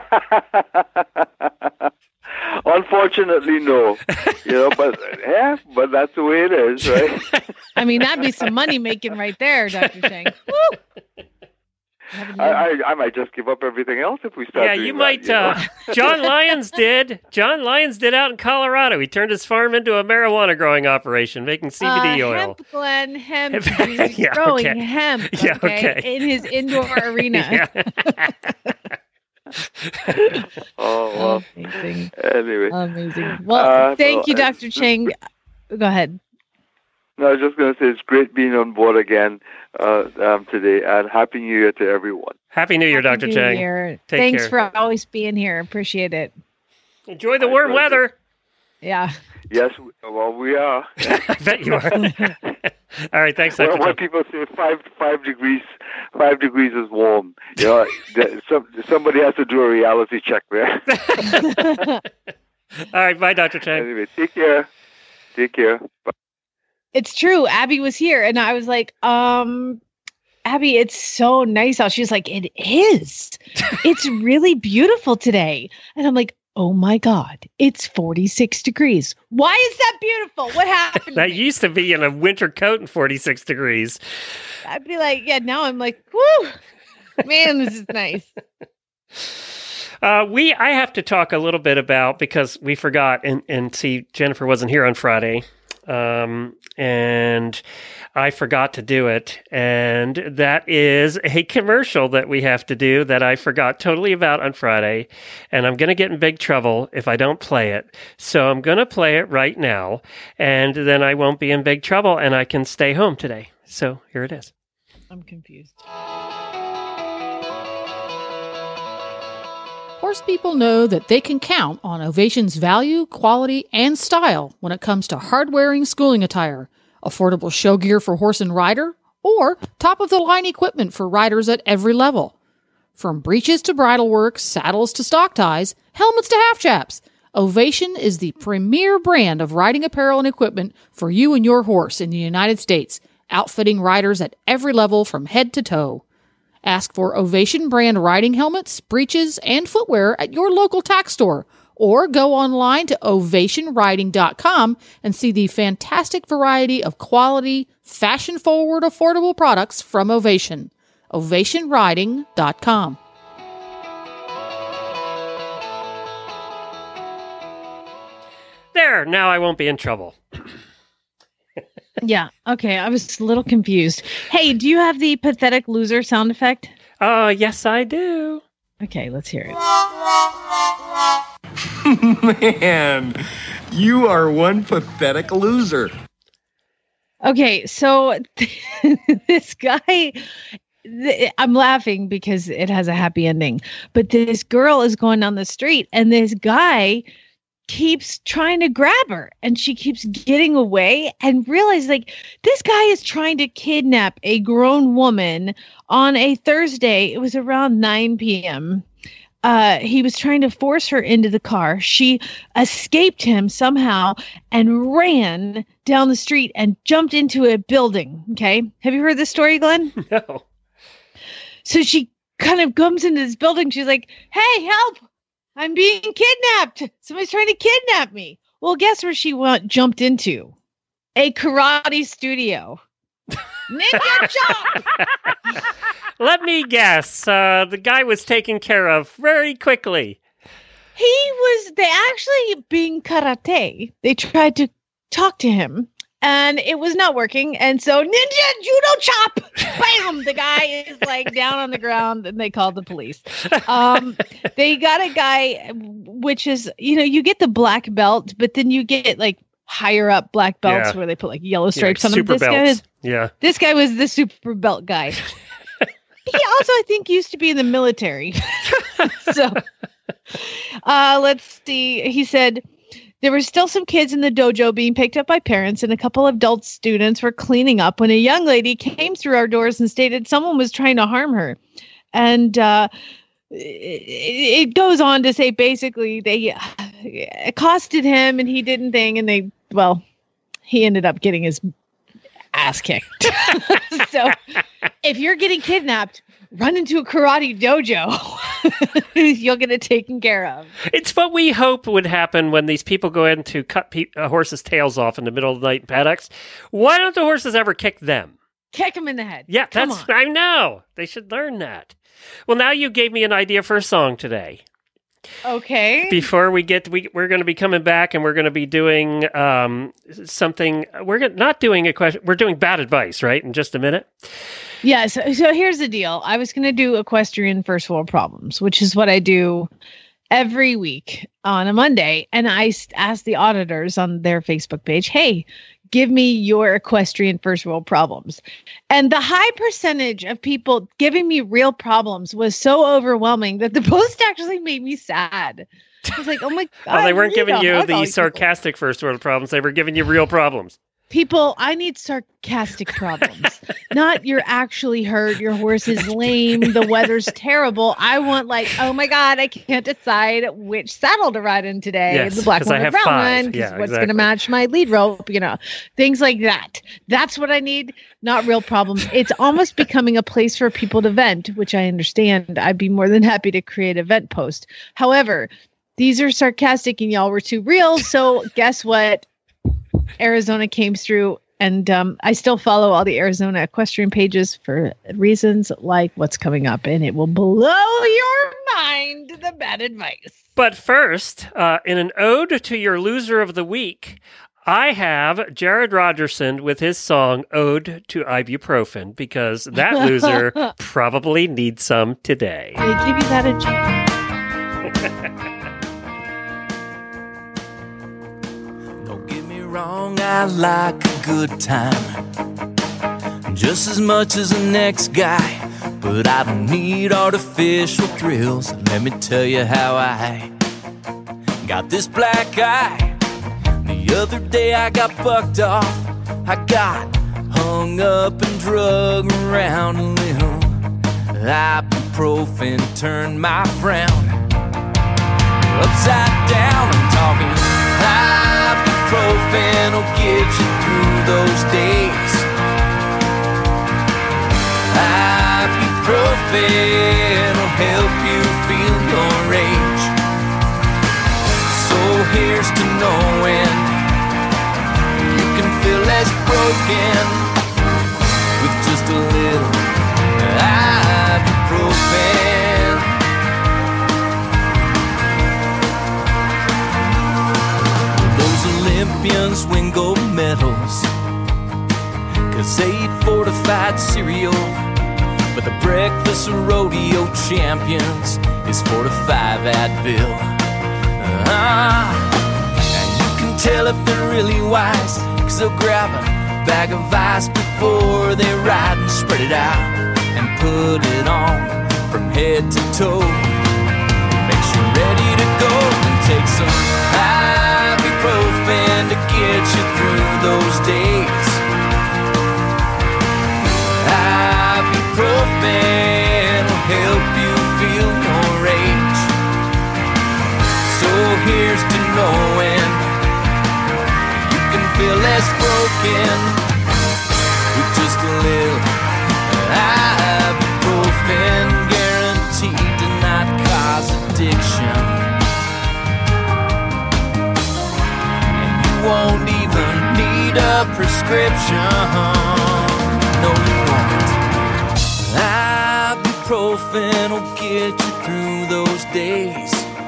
us. Unfortunately, no. You know, but yeah, but that's the way it is, right? I mean, that'd be some money making right there, Doctor Chang. Woo! I, I I might just give up everything else if we start. Yeah, doing you that, might. you know? Uh, John Lyons did. John Lyons did out in Colorado. He turned his farm into a marijuana growing operation, making C B D uh, oil. Hemp, Glenn, hemp. Hemp. He's Yeah, growing okay. hemp. Yeah, okay, okay. in his indoor arena. Oh well. Amazing. Anyway. Amazing. Well, Uh, thank so you, I- Doctor Chang. Go ahead. No, I was just going to say it's great being on board again uh, um, today, and Happy New Year to everyone. Happy New Year, Doctor New Chang. Year. Take Thanks care. for always being here. Appreciate it. Enjoy the warm weather. Yeah. Yes, well, we are. I bet you are. All right, thanks, Doctor Well, when Chang. people say five five degrees, five degrees is warm. You know, that- some, somebody has to do a reality check there. All right, bye, Doctor Chang. Anyway, take care. Take care. Bye. It's true. Abby was here, and I was like, um, Abby, it's so nice out. She was like, it is. It's really beautiful today. And I'm like, oh my God, it's forty-six degrees. Why is that beautiful? What happened? That used to be in a winter coat in forty-six degrees. I'd be like, yeah, now I'm like, whoo, man, this is nice. Uh, we, I have to talk a little bit about, because we forgot, and, and see, Jennifer wasn't here on Friday, um, and I forgot to do it, and that is a commercial that we have to do that I forgot totally about on Friday, and I'm going to get in big trouble if I don't play it. So I'm going to play it right now, and then I won't be in big trouble, and I can stay home today. So here it is. I'm confused. Horse people know that they can count on Ovation's value, quality, and style when it comes to hard-wearing schooling attire, affordable show gear for horse and rider, or top-of-the-line equipment for riders at every level. From breeches to bridle work, saddles to stock ties, helmets to half chaps, Ovation is the premier brand of riding apparel and equipment for you and your horse in the United States, outfitting riders at every level from head to toe. Ask for Ovation brand riding helmets, breeches, and footwear at your local tack store, or go online to ovation riding dot com and see the fantastic variety of quality, fashion-forward, affordable products from Ovation. ovation riding dot com. There, now I won't be in trouble. Yeah. Okay. I was a little confused. Hey, do you have the pathetic loser sound effect? Uh, yes, I do. Okay, let's hear it. Man, you are one pathetic loser. Okay, so this guy, th- I'm laughing because it has a happy ending, but this girl is going down the street and this guy keeps trying to grab her and she keeps getting away and realize like this guy is trying to kidnap a grown woman on a Thursday. It was around nine p.m. Uh, he was trying to force her into the car. She escaped him somehow and ran down the street and jumped into a building. Okay. Have you heard this story, Glenn? No. So she kind of comes into this building. She's like, hey, help. I'm being kidnapped. Somebody's trying to kidnap me. Well, guess where she went, jumped into? A karate studio. Ninja chop! Let me guess. Uh, the guy was taken care of very quickly. He was, they actually, being karate, they tried to talk to him and it was not working. And so ninja judo chop, bam, the guy is like down on the ground and they called the police. Um, they got a guy, which is, you know, you get the black belt, but then you get like higher up black belts Yeah. where they put like yellow Yeah, stripes on them. super This guy belts. is, Yeah. this guy was the super belt guy. He also, I think, used to be in the military. So, uh, let's see. He said there were still some kids in the dojo being picked up by parents, and a couple of adult students were cleaning up when a young lady came through our doors and stated someone was trying to harm her. And uh, it, it goes on to say basically they accosted him and he didn't thing and they, well, he ended up getting his ass kicked. So if you're getting kidnapped, run into a karate dojo. You'll get it taken care of. It's what we hope would happen when these people go in to cut pe- uh, horses' tails off in the middle of the night in paddocks. Why don't the horses ever kick them? Kick them in the head. Yeah, Come that's on. I know. They should learn that. Well, now you gave me an idea for a song today. Okay. Before we get, we we're going to be coming back and we're going to be doing um, something. We're gonna, not doing a question. We're doing bad advice, right? In just a minute. Yeah. So, so here's the deal. I was going to do equestrian first world problems, which is what I do every week on a Monday. And I s- asked the auditors on their Facebook page, hey, give me your equestrian first world problems. And the high percentage of people giving me real problems was so overwhelming that the post actually made me sad. I was like, oh my God. Well, they weren't giving you the the sarcastic first world problems. They were giving you real problems. People, I need sarcastic problems. Not you're actually hurt, your horse is lame, the weather's terrible. I want like, oh my God, I can't decide which saddle to ride in today. Yes, the black 'cause one I or have the brown five. one. 'Cause Yeah, what's exactly. going to match my lead rope? You know, things like that. That's what I need, not real problems. It's almost becoming a place for people to vent, which I understand. I'd be more than happy to create a vent post. However, these are sarcastic and y'all were too real. So guess what? Arizona came through. And um, I still follow all the Arizona equestrian pages for reasons like what's coming up, and it will blow your mind, the bad advice. But first, uh, in an ode to your loser of the week, I have Jared Rogerson with his song Ode to Ibuprofen, because that loser probably needs some today. They give you that a Wrong, I like a good time just as much as the next guy, but I don't need artificial thrills. Let me tell you how I got this black eye. The other day I got bucked off, I got hung up and drug around a little. Ibuprofen turned my frown upside down. I'm talking ibuprofen will get you through those days. Ibuprofen will help you feel your rage. So here's to knowing you can feel less broken with just a little ibuprofen. Those Olympians win gold medals 'cause they eat fortified cereal, but the breakfast of rodeo champions is forty-five Advil. Uh, and you can tell if they're really wise, 'cause they'll grab a bag of ice before they ride and spread it out and put it on from head to toe. Makes you ready to go and take some ibuprofen to get you through those days. Ibuprofen will help you feel your rage. So here's to knowing you can feel less broken with just a little ibuprofen, guaranteed to not cause addiction. And you won't even need a prescription. No, you won't. Ibuprofen will get you through those days.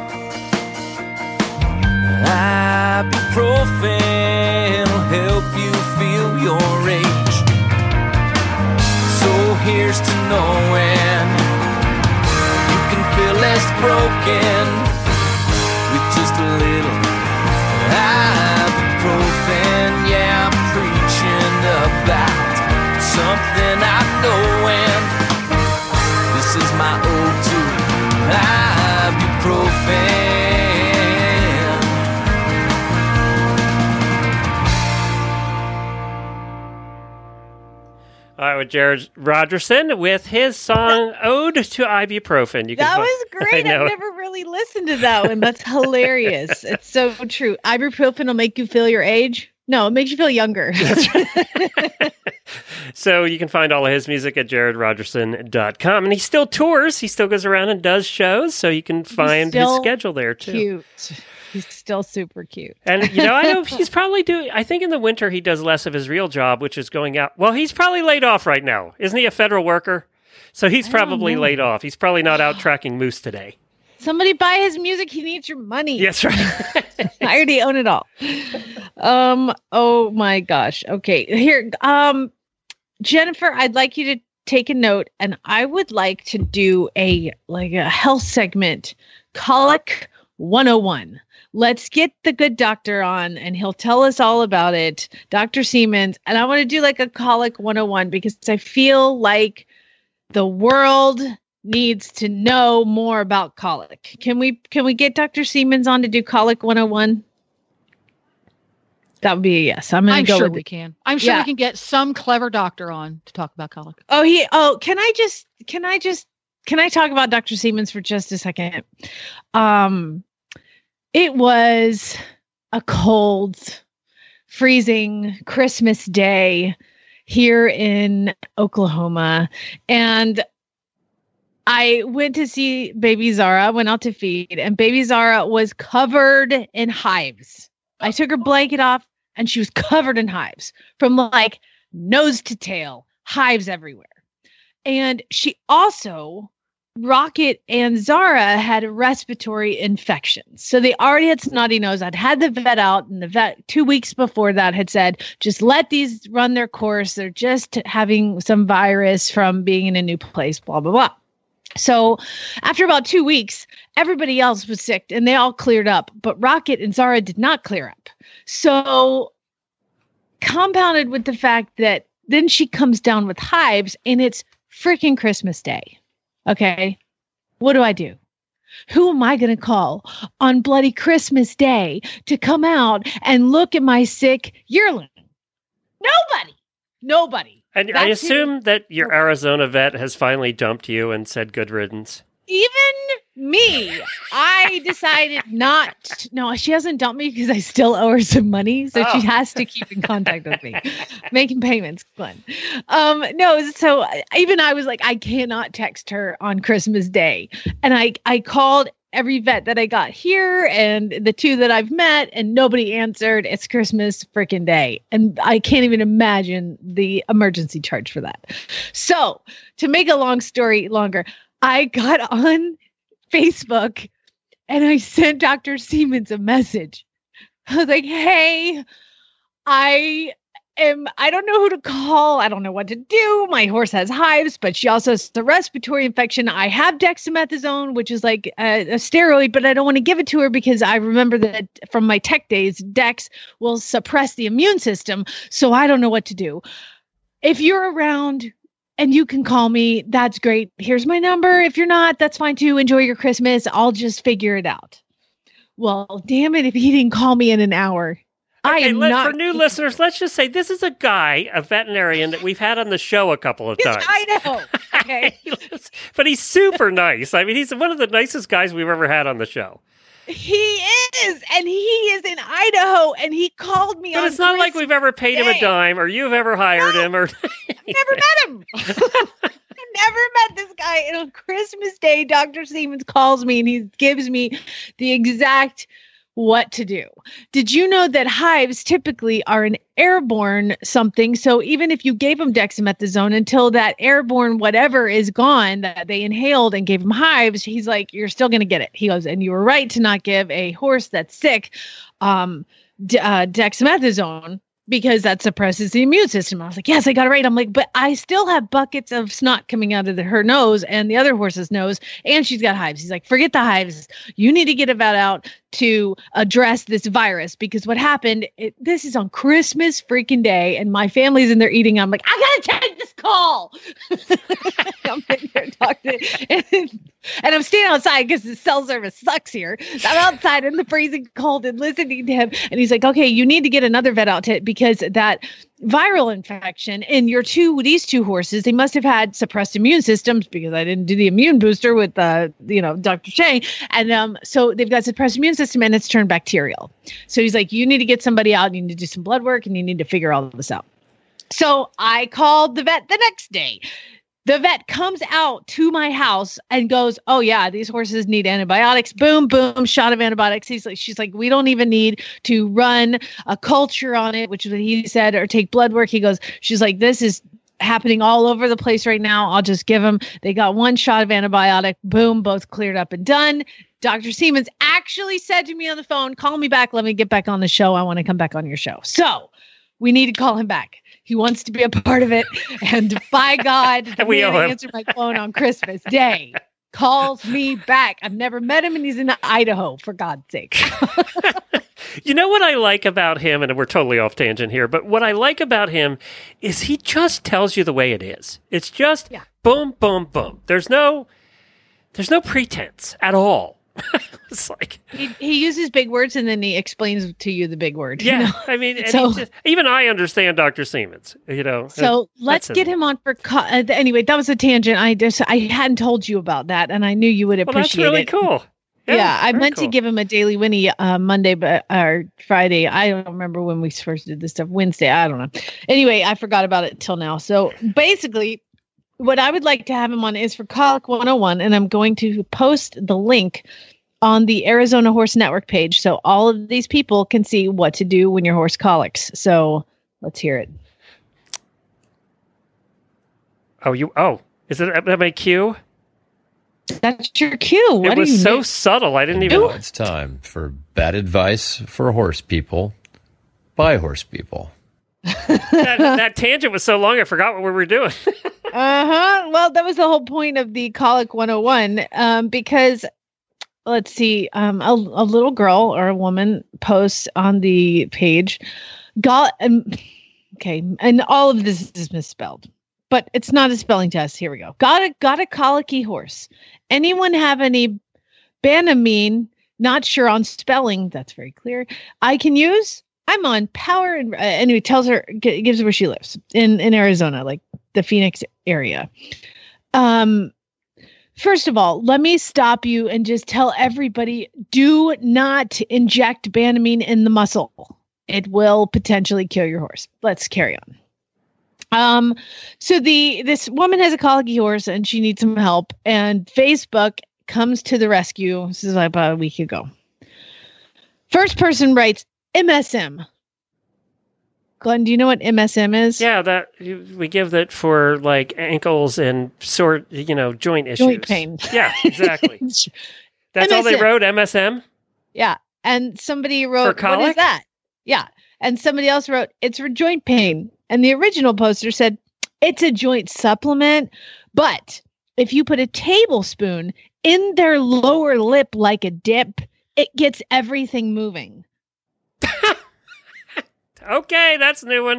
Ibuprofen will help you feel your rage. So here's to knowing you can feel less broken with just a little ibuprofen. Yeah, I'm preaching about something I know, and this is my ode to ibuprofen. I out with Jared Rogerson with his song Ode to Ibuprofen. You can That fi- was great. I know. I've never really listened to that one. That's hilarious. It's so true. Ibuprofen will make you feel your age. No, it makes you feel younger. So you can find all of his music at jared rogerson dot com. And he still tours. He still goes around and does shows. So you can find his still schedule there too. Cute. He's still super cute. And, you know, I know he's probably doing, I think in the winter he does less of his real job, which is going out. Well, he's probably laid off right now. Isn't he a federal worker? So he's probably know. laid off. He's probably not out tracking moose today. Somebody buy his music. He needs your money. Yes, right. I already own it all. Um. Oh my gosh. Okay. Here. Um. Jennifer, I'd like you to take a note, and I would like to do a like a health segment, Colic one oh one. Let's get the good doctor on, and he'll tell us all about it, Doctor Siemens. And I want to do like a Colic one oh one because I feel like the world needs to know more about colic. Can we can we get Doctor Siemens on to do Colic one oh one? That would be a yes. I'm going I'm to go sure with we it. can. I'm sure Yeah. we can get some clever doctor on to talk about colic. Oh, he oh, can I just can I just can I talk about Doctor Siemens for just a second? Um it was a cold, freezing Christmas day here in Oklahoma, and I went to see baby Zara, went out to feed, and baby Zara was covered in hives. I took her blanket off and she was covered in hives from like nose to tail, hives everywhere. And she also, Rocket and Zara had respiratory infections. So they already had snotty nose. I'd had the vet out, and the vet two weeks before that had said, just let these run their course. They're just having some virus from being in a new place, blah, blah, blah. So after about two weeks, everybody else was sick and they all cleared up, but Rocket and Zara did not clear up. So compounded with the fact that then she comes down with hives and it's freaking Christmas Day. Okay. What do I do? Who am I going to call on bloody Christmas Day to come out and look at my sick yearling? Nobody. Nobody. And I That's assume that your Arizona vet has finally dumped you and said good riddance. Even me, I decided not to, no, she hasn't dumped me because I still owe her some money. So Oh. she has to keep in contact with me, making payments. Fun. Um, no, so even I was like, I cannot text her on Christmas Day. And I, I called every vet that I got here and the two that I've met, and nobody answered. It's Christmas freaking Day. And I can't even imagine the emergency charge for that. So to make a long story longer, I got on Facebook and I sent Doctor Siemens a message. I was like, hey, I am, I don't know who to call. I don't know what to do. My horse has hives, but she also has the respiratory infection. I have dexamethasone, which is like a, a steroid, but I don't want to give it to her because I remember that from my tech days, Dex will suppress the immune system. So I don't know what to do. If you're around and you can call me, that's great. Here's my number. If you're not, that's fine too. Enjoy your Christmas. I'll just figure it out. Well, damn it, if he didn't call me in an hour. I Okay, am let, not. for new listeners, let's just say this is a guy, a veterinarian that we've had on the show a couple of times. I know. Okay. But he's super nice. I mean, he's one of the nicest guys we've ever had on the show. He is, and he is in Idaho, and he called me But on it's not like we've ever paid him a Day. dime or you've ever hired him or never met him. I never met this guy. And on Christmas Day, Doctor Siemens calls me and he gives me the exact what to do. Did you know that hives typically are an airborne something? So even if you gave them dexamethasone until that airborne whatever is gone that they inhaled and gave him hives, he's like, you're still going to get it. He goes, and you were right to not give a horse that's sick um, d- uh, dexamethasone, because that suppresses the immune system. I was like, yes, I got it right. I'm like, but I still have buckets of snot coming out of the, her nose and the other horse's nose, and she's got hives. He's like, forget the hives. You need to get a vet out to address this virus, because what happened, it, this is on Christmas freaking Day, and my family's in there eating. I'm like, I got to take this call. I'm in there talking to, and, and I'm standing outside because the cell service sucks here. I'm outside in the freezing cold and listening to him. And he's like, okay, you need to get another vet out to, because that viral infection in your two, these two horses. They must have had suppressed immune systems because I didn't do the immune booster with, uh, you know, Doctor Chang. And um, so they've got suppressed immune system and it's turned bacterial. So he's like, you need to get somebody out. You need to do some blood work and you need to figure all of this out. So I called the vet the next day. The vet comes out to my house and goes, oh, yeah, these horses need antibiotics. Boom, boom, shot of antibiotics. He's like, she's like, we don't even need to run a culture on it, which is what he said, or take blood work. He goes, she's like, this is happening all over the place right now. I'll just give them. They got one shot of antibiotic. Boom, both cleared up and done. Doctor Siemens actually said to me on the phone, call me back. Let me get back on the show. I want to come back on your show. So we need to call him back. He wants to be a part of it. And by God, the we man answered my phone on Christmas Day. Calls me back. I've never met him and he's in Idaho, for God's sake. You know what I like about him, and we're totally off tangent here, but what I like about him is he just tells you the way it is. It's just yeah. boom, boom, boom. There's no, there's no pretense at all. It's like he, he uses big words and then he explains to you the big word. Yeah, you know? I mean, and so, he just, even I understand Doctor Siemens. You know, so let's get him on for. Co- uh, anyway, that was a tangent. I just I hadn't told you about that, and I knew you would appreciate well, that's really it. cool. Yeah, Yeah, I very meant cool. to give him a Daily Winnie uh, Monday, but or Friday. I don't remember when we first did this stuff. Wednesday, I don't know. Anyway, I forgot about it till now. So basically, what I would like to have him on is for Colic one oh one, and I'm going to post the link on the Arizona Horse Network page, so all of these people can see what to do when your horse colics. So let's hear it. Oh, you? Oh, is it that my cue? That's your cue. What It do was you so know? subtle. I didn't even. Now it's time for bad advice for horse people by horse people. that, that tangent was so long, I forgot what we were doing. uh-huh. Well, that was the whole point of the Colic one oh one, um, because let's see, um, a, a little girl or a woman posts on the page, got, um, okay, and all of this is misspelled, but it's not a spelling test. Here we go. Got a, got a colicky horse. Anyone have any Banamine? Not sure on spelling. That's very clear. I can use. I'm on power. And uh, anyway, tells her, g- gives her where she lives in, in Arizona, like the Phoenix area. Um, First of all, let me stop you and just tell everybody, do not inject Banamine in the muscle. It will potentially kill your horse. Let's carry on. Um, so the this woman has a colicky horse and she needs some help. And Facebook comes to the rescue. This is like about a week ago. First person writes M S M. Glenn, do you know what M S M is? Yeah, that we give that for like ankles and sort, you know, joint issues. Joint pain. Yeah, exactly. That's all they wrote, M S M? Yeah. And somebody wrote, For what colic? is that? Yeah. And somebody else wrote, it's for joint pain. And the original poster said, it's a joint supplement, but if you put a tablespoon in their lower lip like a dip, it gets everything moving. Okay, that's a new one.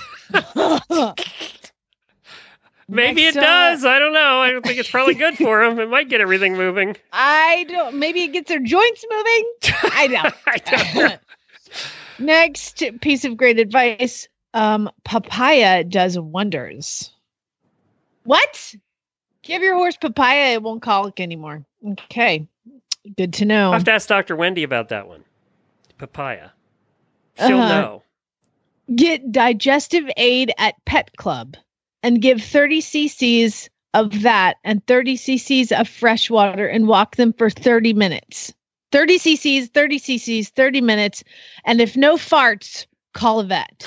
Maybe Next, it does. I don't know. I don't think it's probably good for them. It might get everything moving. I don't. Maybe it gets their joints moving. I don't. I don't know. Next piece of great advice: um, papaya does wonders. What? Give your horse papaya; it won't colic anymore. Okay, good to know. I'll have to ask Doctor Wendy about that one. Papaya. She'll Uh-huh. know. Get digestive aid at Pet Club and give thirty cc's of that and thirty cc's of fresh water and walk them for thirty minutes. thirty cc's, thirty cc's, thirty minutes. And if no farts, call a vet.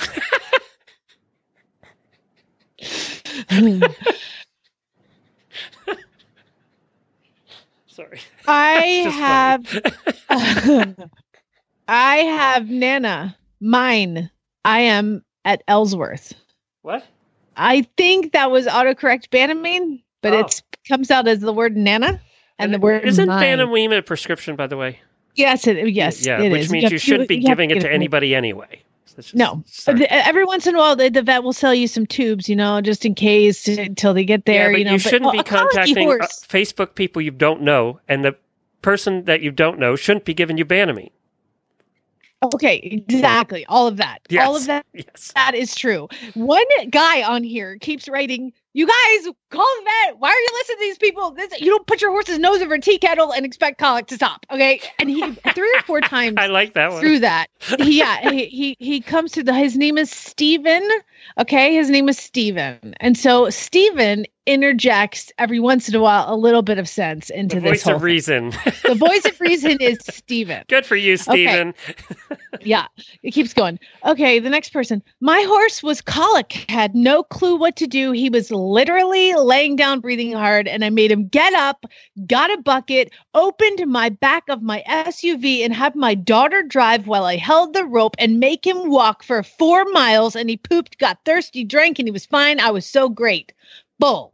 Sorry. I It's just have I have Nana, mine. I am at Ellsworth. What? I think that was autocorrect Banamine, but Oh. it comes out as the word Nana and the word Isn't mine. Banamine a prescription, by the way? Yes, it, yes, Yeah, it which is. means have you to- shouldn't be you have giving to it get to anybody anyway. So it's just- No, sorry. The- every once in a while, the, the vet will sell you some tubes, you know, just in case until they get there. Yeah, but you know, you shouldn't oh, be a colicky contacting uh, horse. Facebook people you don't know, and the person that you don't know shouldn't be giving you Banamine. Okay, exactly. All of that. Yes. All of that. Yes. That is true. One guy on here keeps writing, you guys, call the vet. Why are you listening to these people? This, you don't put your horse's nose over a tea kettle and expect colic to stop. Okay. And he three or four times I like that one. through that. He, yeah. He, he, he comes to the, his name is Steven. Okay. His name is Steven. And so Steven interjects every once in a while a little bit of sense into The this voice whole of thing. reason. The voice of reason is Steven. Good for you, Steven. Yeah, it keeps going. Okay, the next person. My horse was colic, had no clue what to do. He was literally laying down, breathing hard, and I made him get up, got a bucket, opened my back of my S U V, and had my daughter drive while I held the rope and make him walk for four miles. And he pooped, got thirsty, drank, and he was fine. I was so great. Bull.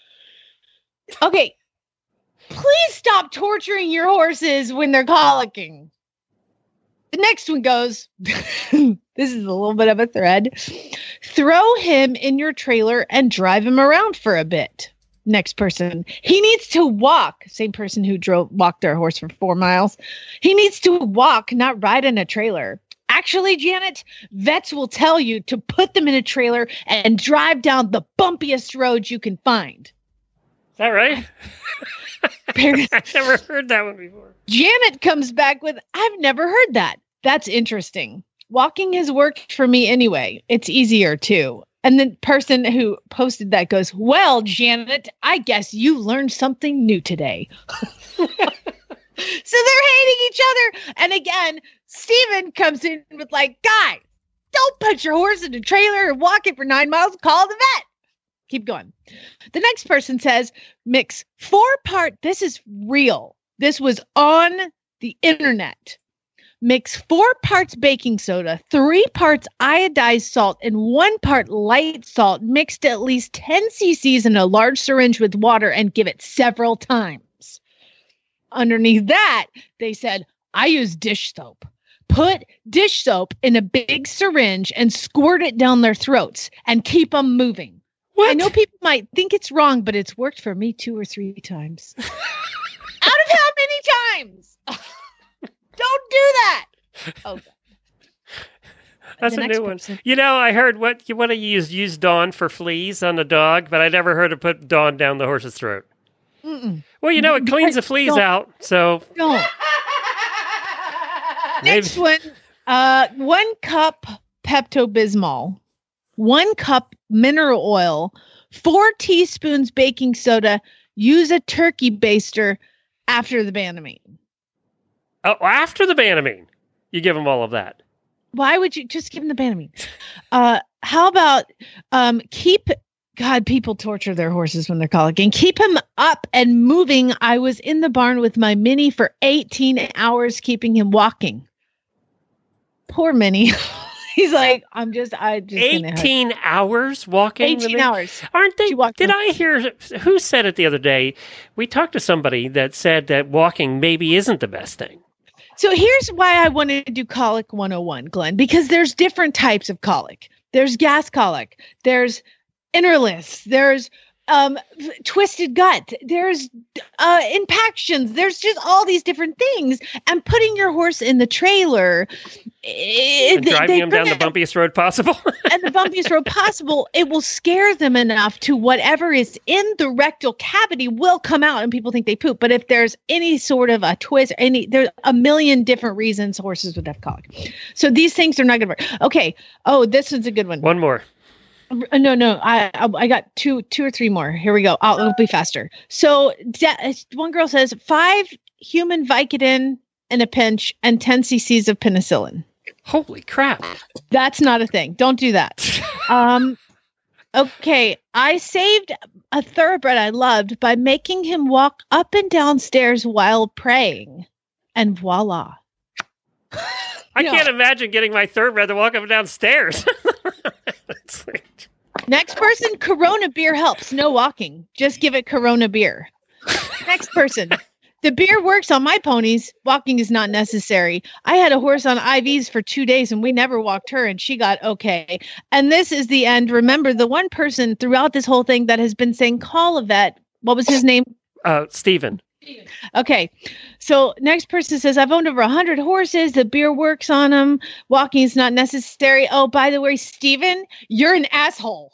Okay, please stop torturing your horses when they're colicking. The next one goes, this is a little bit of a thread. Throw him in your trailer and drive him around for a bit. Next person. He needs to walk. Same person who drove walked their horse for four miles. He needs to walk, not ride in a trailer. Actually, Janet, vets will tell you to put them in a trailer and drive down the bumpiest roads you can find. Is that right? I've never heard that one before. Janet comes back with, I've never heard that. That's interesting. Walking has worked for me anyway. It's easier too. And the person who posted that goes, well, Janet, I guess you learned something new today. So they're hating each other. And again, Steven comes in with like, guys, don't put your horse in a trailer and walk it for nine miles. Call the vet. Keep going. The next person says, mix four part. This is real. This was on the internet. Mix four parts baking soda, three parts iodized salt, and one part light salt mixed at least ten cc's in a large syringe with water and give it several times. Underneath that, they said, I use dish soap. Put dish soap in a big syringe and squirt it down their throats and keep them moving. What? I know people might think it's wrong, but it's worked for me two or three times. Out of how many times? Don't do that. Oh, that's a new person. one. You know, I heard what you want to use use Dawn for fleas on the dog, but I never heard of put Dawn down the horse's throat. Mm-mm. Well, you know, it cleans the fleas Don't. out. So Don't. Next one, uh, one cup Pepto-Bismol, one cup mineral oil, four teaspoons baking soda. Use a turkey baster after the Banamine. Oh, after the Banamine, you give them all of that. Why would you just give them the Banamine? Uh, how about um, keep, God, people torture their horses when they're colicking. Keep him up and moving. I was in the barn with my Minnie for eighteen hours, keeping him walking. Poor Minnie. He's like, I'm just, I just. eighteen hours walking? eighteen hours. Aren't they? Did I hear, who said it the other day? We talked to somebody that said that walking maybe isn't the best thing. So here's why I wanted to do Colic one oh one, Glenn, because there's different types of colic. There's gas colic. There's interlist. There's um, twisted gut. There's uh, impactions. There's just all these different things. And putting your horse in the trailer, it, and driving they them down the bumpiest road possible. and the bumpiest road possible, it will scare them enough to whatever is in the rectal cavity will come out, and people think they poop. But if there's any sort of a twist, any there's a million different reasons horses would have colic. So these things are not going to work. Okay. Oh, this one's a good one. One more. No, no, I I got two, two or three more. Here we go. I'll it'll be faster. So de- one girl says five human Vicodin in a pinch and ten cc's of penicillin. Holy crap! That's not a thing. Don't do that. um, okay, I saved a thoroughbred I loved by making him walk up and down stairs while praying, and voila. I No. can't imagine getting my thoroughbred to walk up and down stairs. Next person, Corona beer helps. No walking. Just give it Corona beer. Next person. The beer works on my ponies. Walking is not necessary. I had a horse on I Vs for two days and we never walked her and she got okay. And this is the end. Remember, the one person throughout this whole thing that has been saying, call a vet. What was his name? Uh, Steven. Okay. So next person says, I've owned over one hundred horses. The beer works on them. Walking is not necessary. Oh, by the way, Steven, you're an asshole.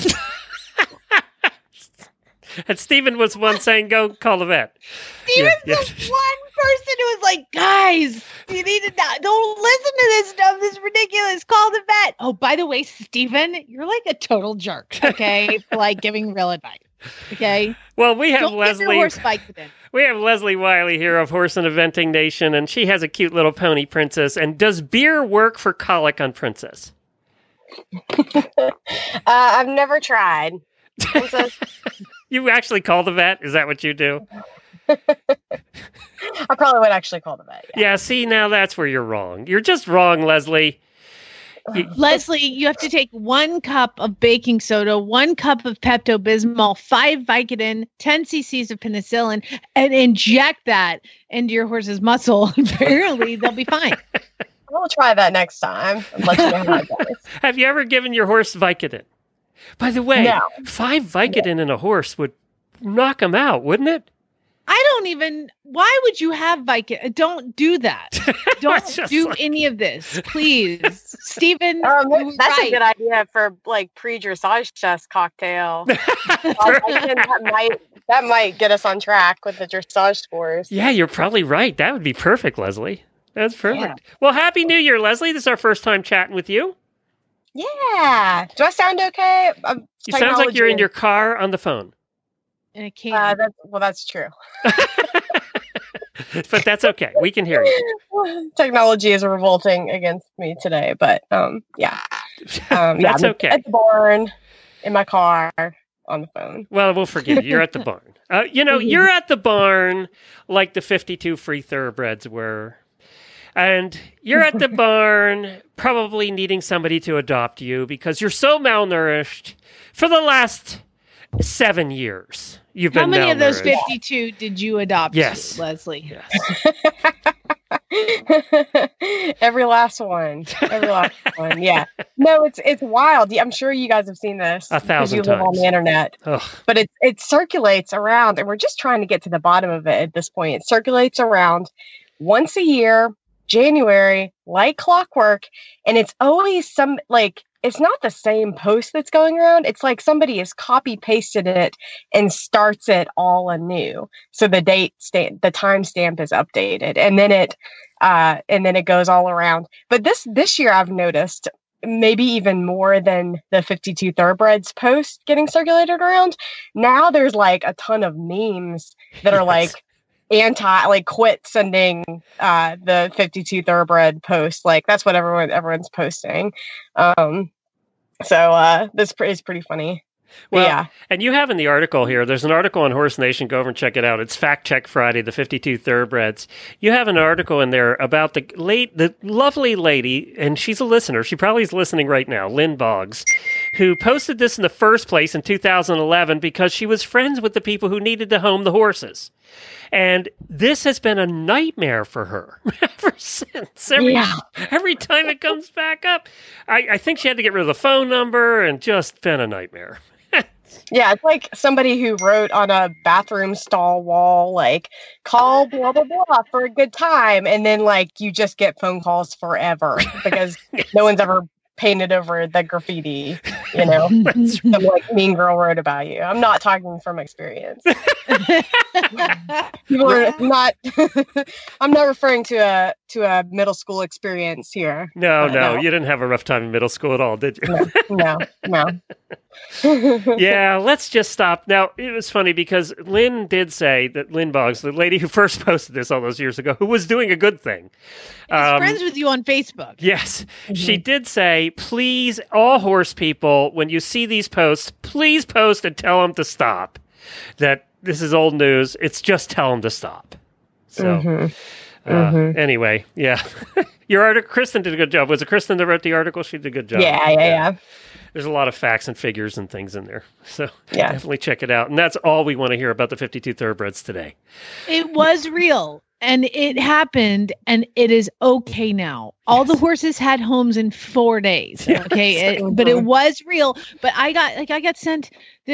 And Steven was one saying, go call the vet. Steven's Yeah, the one person who was like, guys, you need to not, don't listen to this stuff. This is ridiculous. Call the vet. Oh, by the way, Steven, you're like a total jerk, okay? For like giving real advice. Okay. Well, we have Don't Leslie. Get your horse Vicodin. We have Leslie Wiley here of Horse and Eventing Nation, and she has a cute little pony princess. And does beer work for colic on Princess? uh, I've never tried. Princess. You actually call the vet? Is that what you do? I probably would actually call the vet. Yeah. yeah, see, now that's where you're wrong. You're just wrong, Leslie. You, Leslie, you have to take one cup of baking soda, one cup of Pepto-Bismol, five Vicodin, ten cc's of penicillin, and inject that into your horse's muscle. Apparently, they'll be fine. I'll try that next time. And let you know how it goes. Have you ever given your horse Vicodin? By the way, No. five Vicodin in a horse would knock him out, wouldn't it? I don't even. Why would you have Vicodin? Don't do that. Don't just do like- any of this, please, Stephen. Um, you were that's right. a good idea for like pre-dressage test cocktail. I think that might that might get us on track with the dressage scores. Yeah, you're probably right. That would be perfect, Leslie. That's perfect. Yeah. Well, Happy New Year, Leslie. This is our first time chatting with you. Yeah. Do I sound okay? Um, You sounds like you're in technology- your car on the phone. And it can't. Uh, that's, well, that's true. But that's okay. We can hear you. Technology is revolting against me today, but um, yeah, um, yeah, That's I'm okay. At the barn, in my car, on the phone. Well, we'll forgive you. You're at the barn. Uh, you know, you're at the barn like the fifty-two free thoroughbreds were. And you're at the barn probably needing somebody to adopt you because you're so malnourished for the last seven years. You've How been many of those malnourished. fifty-two did you adopt? Yes. Leslie. Every last one. Every last one. Yeah. No, it's it's wild. I'm sure you guys have seen this A because thousand you live on times. the internet. Ugh. But it it circulates around, and we're just trying to get to the bottom of it at this point. It circulates around once a year, January, like clockwork, and it's always some like it's not the same post that's going around. It's like somebody has copy pasted it and starts it all anew. So the date sta- the timestamp is updated, and then it uh, and then it goes all around. But this this year, I've noticed maybe even more than the fifty-two Thoroughbreds post getting circulated around. Now there's like a ton of memes that are like anti, like quit sending uh, the fifty-two Thoroughbred post. Like that's what everyone everyone's posting. Um, so uh, this pre- is pretty funny. But Well, yeah. and you have in the article here, there's an article on Horse Nation. Go over and check it out. It's Fact Check Friday, the fifty-two Thoroughbreds. You have an article in there about the late, the lovely lady, and she's a listener. She probably is listening right now, Lynn Boggs, who posted this in the first place in two thousand eleven because she was friends with the people who needed to home the horses. And this has been a nightmare for her ever since. Every, Yeah. every time it comes back up. I, I think she had to get rid of the phone number and just been a nightmare. Yeah, it's like somebody who wrote on a bathroom stall wall, like, call blah, blah, blah for a good time. And then, like, you just get phone calls forever because no one's ever painted over the graffiti, you know? Some, like, mean girl wrote about you. I'm not talking from experience. People are not, I'm not referring to a to a middle school experience here. No, Uh, no, you didn't have a rough time in middle school at all, did you? No, no. Yeah, let's just stop. Now, it was funny because Lynn did say that Lynn Boggs, the lady who first posted this all those years ago, who was doing a good thing. He's um, friends with you on Facebook. Yes, she did say, please, all horse people, when you see these posts, please post and tell them to stop. That this is old news. It's just tell them to stop. So, Mhm. uh, Mhm. anyway, yeah. Your article, Kristen did a good job. Was it Kristen that wrote the article? She did a good job. Yeah, yeah, yeah. There's a lot of facts and figures and things in there. So Yeah. definitely check it out. And that's all we want to hear about the fifty-two Thoroughbreds today. It was real and it happened and it is okay now. All the horses had homes in four days. Okay. It- but it was real. But I got like I got sent this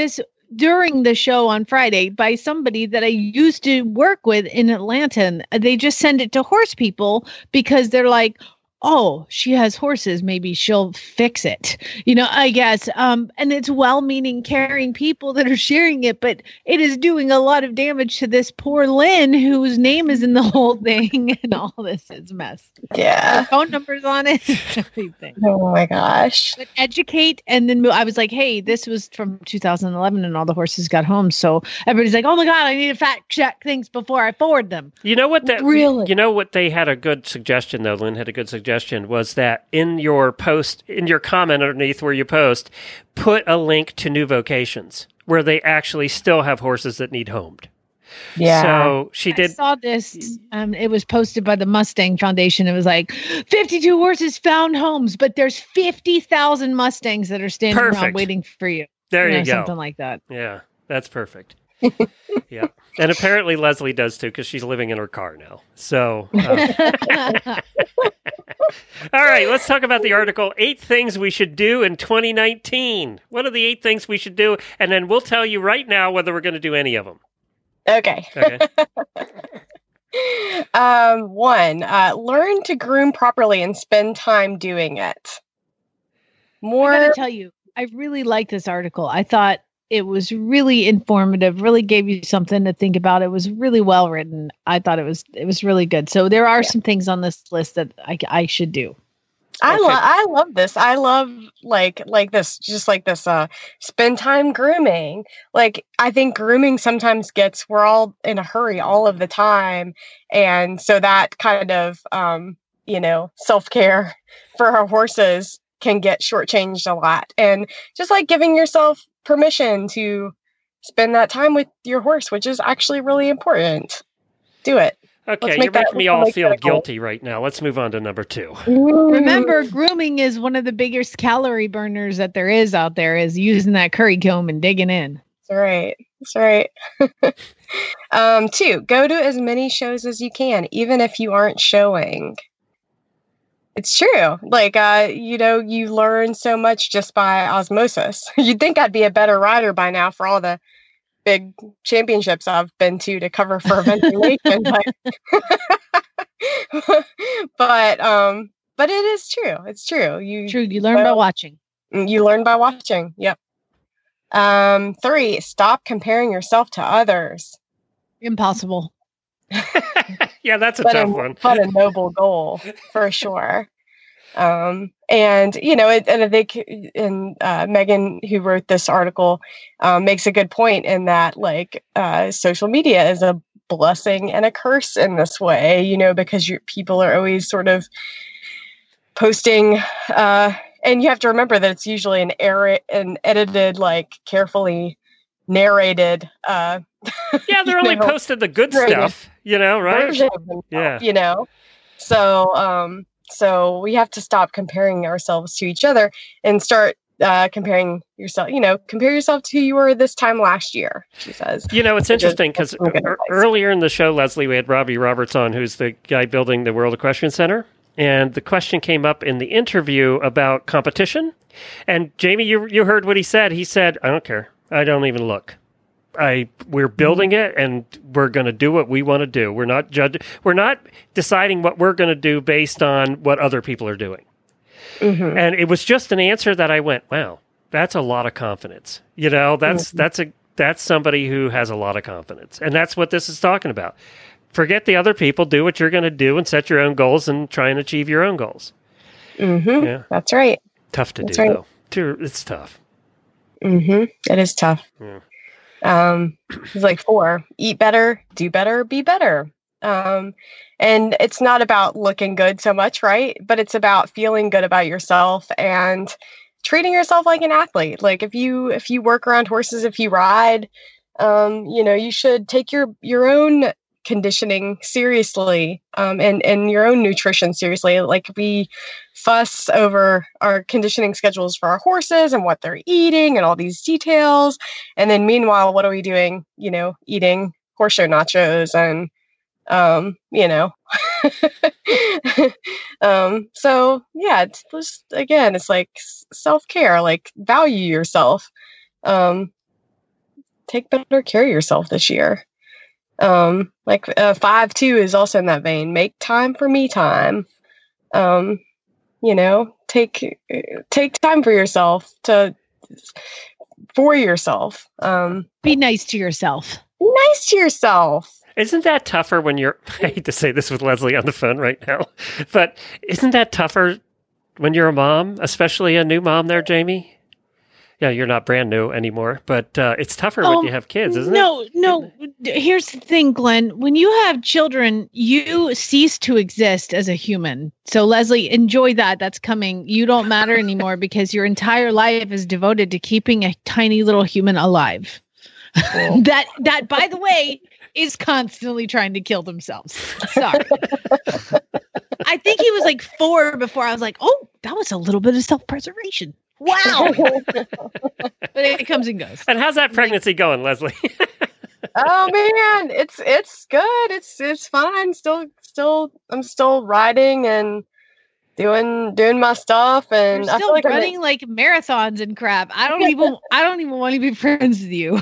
during the show on Friday by somebody that I used to work with in Atlanta. And they just send it to horse people because they're like, oh, she has horses. Maybe she'll fix it. You know, I guess. Um, and it's well-meaning, caring people that are sharing it, but it is doing a lot of damage to this poor Lynn, whose name is in the whole thing, and all this is a mess. Yeah. Her phone numbers on it. Everything. Oh my gosh. But educate, and then mo- I was like, hey, this was from two thousand eleven, and all the horses got home. So everybody's like, oh my God, I need to fact check things before I forward them. You know what that Really? You know what they had a good suggestion though. Lynn had a good suggestion was that in your post, in your comment underneath where you post, put a link to New Vocations where they actually still have horses that need homed. Yeah. So she did. I saw this. Um, it was posted by the Mustang Foundation. It was like fifty-two horses found homes, but there's fifty thousand Mustangs that are standing around Perfect. waiting for you. There you know, go. Something like that. Yeah, that's perfect. Yeah. And apparently Leslie does too, because she's living in her car now. So, uh, all right, let's talk about the article, Eight Things We Should Do in twenty nineteen. What are the eight things we should do? And then we'll tell you right now whether we're going to do any of them. Okay. Okay. um, one, uh, learn to groom properly and spend time doing it. More. I gotta tell you, I really like this article. I thought it was really informative, really gave you something to think about. It was really well written. I thought it was it was really good. So there are yeah. some things on this list that I, I should do. I Okay. love I love this. I love like like this just like this uh spend time grooming. Like I think grooming sometimes gets we're all in a hurry all of the time, and so that kind of um you know self-care for our horses can get shortchanged a lot. And just like giving yourself permission to spend that time with your horse, which is actually really important. Do it. Okay, Let's make you're that- making me let's all make feel that a goal. guilty right now. Let's move on to number two. Remember, grooming is one of the biggest calorie burners that there is out there, is using that curry comb and digging in. That's right. That's right. um, two, go to as many shows as you can, even if you aren't showing. It's true. Like, uh, you know, you learn so much just by osmosis. You'd think I'd be a better rider by now for all the big championships I've been to to cover for Adventure Nation, but, but, um, but it is true. It's true. You True. You learn by watching. You learn by watching. Yep. Um, three, stop comparing yourself to others. Impossible. Yeah, that's a But tough a, one. But a noble goal for sure. Um, and you know, it, and I think, and uh, Megan, who wrote this article, um, makes a good point in that, like, uh, social media is a blessing and a curse in this way. You know, because you people are always sort of posting, uh, and you have to remember that it's usually an error, an edited, like carefully narrated. Uh, Yeah, they're only know, posted the good narrated stuff, you know, right? version of themselves, Yeah. you know. So, um, so we have to stop comparing ourselves to each other and start uh, comparing yourself. You know, compare yourself to who you were this time last year. She says. You know, it's Which is- interesting because that's some good advice. earlier in the show, Leslie, we had Robbie Roberts on, who's the guy building the World Equestrian Center. And the question came up in the interview about competition. And Jamie, you you heard what he said. He said, I don't care. I don't even look. I we're building it, and we're going to do what we want to do. We're not judge. We're not deciding what we're going to do based on what other people are doing. Mm-hmm. And it was just an answer that I went, wow, that's a lot of confidence. You know, that's Mm-hmm. that's a that's somebody who has a lot of confidence, and that's what this is talking about. Forget the other people. Do what you're going to do, and set your own goals, and try and achieve your own goals. Mm-hmm. Yeah, That's right. tough to That's do right. though. Too, it's tough. Mm-hmm. It is tough. Yeah. Um, it's like four, eat better, do better, be better. Um, and it's not about looking good so much, right? But it's about feeling good about yourself and treating yourself like an athlete. Like if you, if you work around horses, if you ride, um, you know, you should take your, your own conditioning seriously, um, and, and your own nutrition seriously. Like we fuss over our conditioning schedules for our horses and what they're eating and all these details. And then meanwhile, what are we doing? You know, eating horseshoe nachos and, um, you know, um, so yeah, it's just, again, it's like self-care, like value yourself. Um, take better care of yourself this year. Um, like uh, five two is also in that vein. Make time for me time. Um, you know, take take time for yourself to for yourself. Um, Be nice to yourself. Nice to yourself. Isn't that tougher when you're, I hate to say this with Leslie on the phone right now, but isn't that tougher when you're a mom, especially a new mom there, Jamie? Yeah, you're not brand new anymore, but uh, it's tougher Um, when you have kids, isn't no, it? No, no. Here's the thing, Glenn. When you have children, you cease to exist as a human. So, Leslie, enjoy that. That's coming. You don't matter anymore because your entire life is devoted to keeping a tiny little human alive. that, that, by the way, is constantly trying to kill themselves. Sorry. I think he was like four before I was like, oh, that was a little bit of self-preservation. Wow. But it comes and goes. And how's that pregnancy going, Leslie? Oh man, it's it's good. It's it's fine. Still still I'm still riding and doing doing my stuff, and You're I still feel like I'm running like marathons and crap. I don't even I don't even want to be friends with you.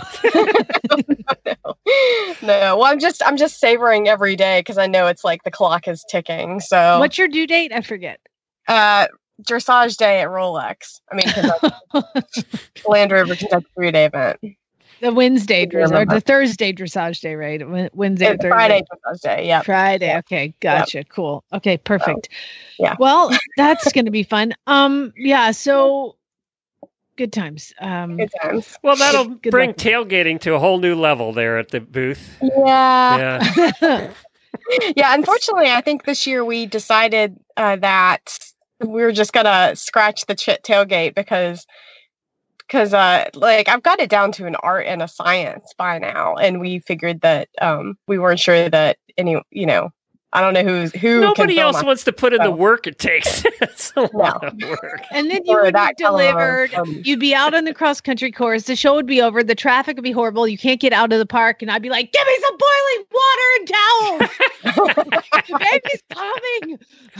No, well, I'm just I'm just savoring every day because I know it's like the clock is ticking. So What's your due date? I forget. Uh, dressage day at Rolex. I mean, Kentucky. Land Rover Kentucky three day event. The Wednesday I dress or remember. the Thursday dressage day, right? Wed- Wednesday, It's Thursday. Friday dressage day. Yeah. Friday. Okay, gotcha. Cool. Okay, perfect. yeah. Well, that's going to be fun. Um, yeah. So good times. Um, good times. Well, that'll Good bring luck. tailgating to a whole new level there at the booth. Yeah. Yeah. Yeah. Unfortunately, I think this year we decided uh, that we were just gonna scratch the ch- tailgate because. Because, uh, like, I've got it down to an art and a science by now, and we figured that um, we weren't sure that any, you know, I don't know who's who. Nobody can else film wants to put in the so. work it takes. It's a lot of work. And then you Or would be that color, delivered. um, You'd be out on the cross country course. The show would be over. The traffic would be horrible. You can't get out of the park. And I'd be like, give me some boiling water and towels. The baby's coming.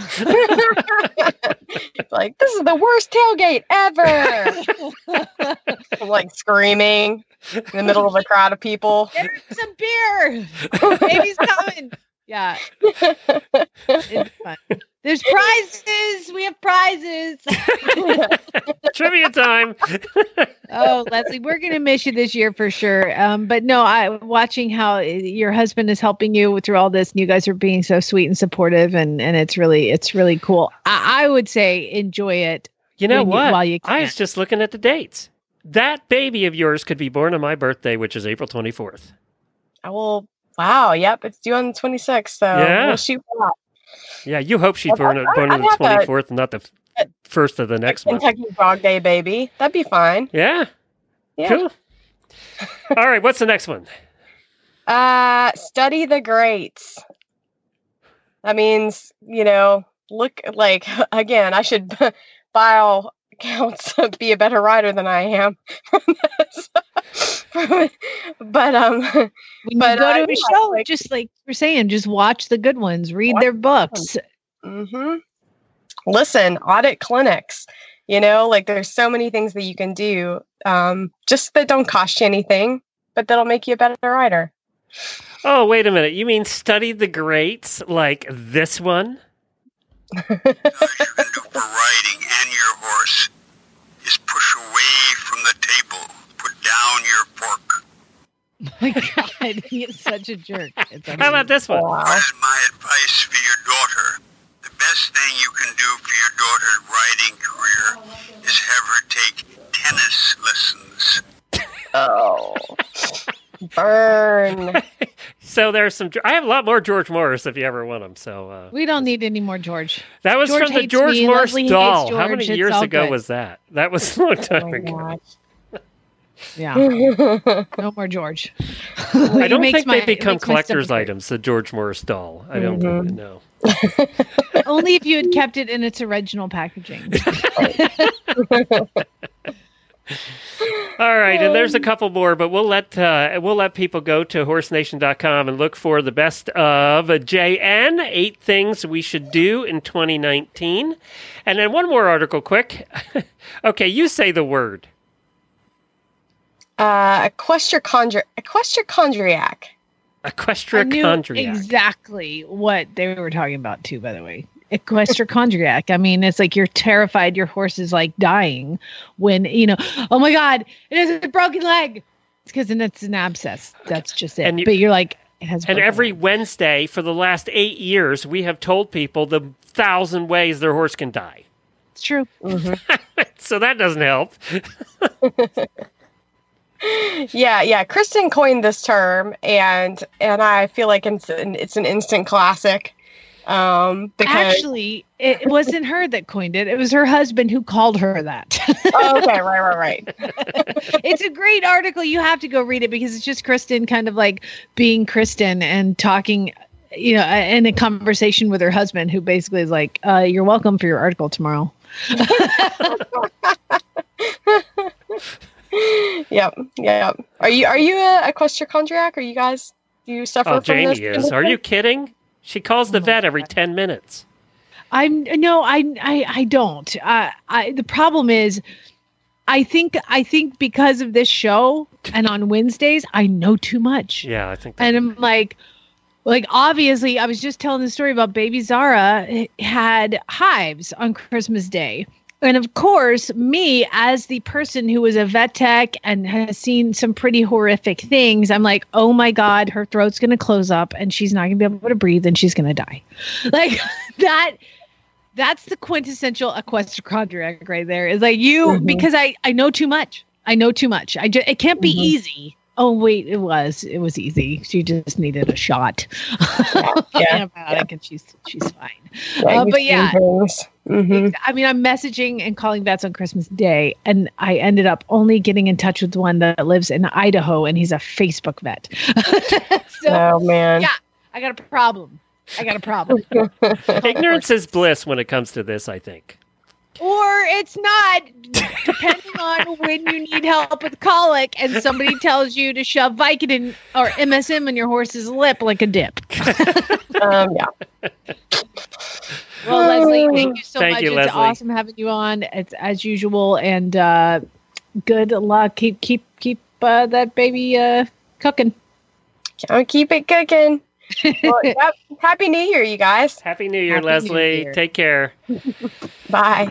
It's like, this is the worst tailgate ever. I'm like screaming in the middle of a crowd of people. Get her some beer. Baby's coming. Yeah. It's fun. There's prizes. We have prizes. Trivia time. Oh, Leslie, we're going to miss you this year for sure. Um, but no, I watching how your husband is helping you through all this, and you guys are being so sweet and supportive, and, and it's really, it's really cool. I, I would say enjoy it. You know when what? while you I can. was just looking at the dates. That baby of yours could be born on my birthday, which is April twenty-fourth. I will. Wow. Yep. It's due on the twenty-sixth. So Yeah. we'll shoot for that. Yeah, you hope she's Well, born, I- born I on the have a- twenty-fourth and not the f- first of the next month. Kentucky Dog Day baby. That'd be fine. Yeah. Yeah. Cool. All right, what's the next one? Uh, study the greats. That means, you know, look like, again, I should, by all accounts, be a better writer than I am. But, um, When but, you go uh, to a yeah, show, like- just like we're saying, just watch the good ones, read Watch their the good books. Mm-hmm. Listen, audit clinics. You know, like there's so many things that you can do, um, just that don't cost you anything, but that'll make you a better writer. Oh, wait a minute. You mean study the greats like this one? For riding and your horse is push away from the table. Put down your fork. My God, he is such a jerk. It's How about this one? What is my advice for your daughter? The best thing you can do for your daughter's riding career is have her take tennis lessons. Oh, burn. So there's some. I have a lot more George Morris if you ever want them. So uh, We don't need any more George. that was George from the hates George me, Morris Leslie hates doll. How George, many it's years all ago good. was that? That was a long time Oh my ago. gosh. Yeah. No more George. I He don't makes think my- they become makes my collector's stomach hurt. items. The George Morris doll. I don't Mhm. know. Only if you had kept it in its original packaging. All right, and there's a couple more, but we'll let uh, we'll let people go to horse nation dot com and look for the best of J N, eight things we should do in twenty nineteen. And then one more article, quick. Okay, you say the word. Uh, equestrichondri- equestrichondriac. I knew Equestrichondriac. exactly what they were talking about too, by the way. Equestrichondriac. I mean, it's like you're terrified your horse is like dying when, you know, oh my God, it has a broken leg. It's because it's an abscess. That's just it. And you- but you're like, it has a And broken every leg. Wednesday for the last eight years, we have told people the thousand ways their horse can die. It's true. So that doesn't help. Yeah, yeah. Kristen coined this term, and and I feel like it's an, it's an instant classic. Um, because Actually, it wasn't her that coined it. It was her husband who called her that. oh, okay, right, right, right. It's a great article. You have to go read it because it's just Kristen kind of like being Kristen and talking, you know, in a conversation with her husband, who basically is like, uh, "You're welcome for your article tomorrow." Yep, yep. Are you are you a equestrichondriac? Are you guys do you suffer Oh, from Jamie this? is. Are you kidding? She calls the vet every ten minutes. I'm no, I, I, I don't. Uh, I the problem is, I think I think because of this show and on Wednesdays, I know too much. Yeah, I think. And I'm like, like obviously, I was just telling the story about baby Zara had hives on Christmas Day. And of course, me as the person who was a vet tech and has seen some pretty horrific things, I'm like, oh my God, her throat's going to close up and she's not going to be able to breathe and she's going to die. Like that, that's the quintessential equestrichondriac right there. Is like you, Mhm. because I, I know too much. I know too much. I just, it can't be Mhm. easy. Oh wait, it was, it was easy. She just needed a shot. yeah, Antibiotic and she's, she's fine. Yeah, Uh, you've but seen yeah, things. Mhm. I mean, I'm messaging and calling vets on Christmas Day, and I ended up only getting in touch with one that lives in Idaho, and he's a Facebook vet. So, Oh man. yeah, I got a problem. I got a problem. Ignorance is bliss when it comes to this, I think. Or it's not, depending on when you need help with colic, and somebody tells you to shove Vicodin or M S M in your horse's lip like a dip. Um, yeah. Well, Leslie, thank you so Thank much. you, It's Leslie. awesome having you on. It's as usual, and uh, good luck. Keep keep keep uh, that baby uh, cooking. I'll keep it cooking. Well, yep. Happy New Year, you guys. Happy New Year, Happy New Leslie. Year. Take care. Bye.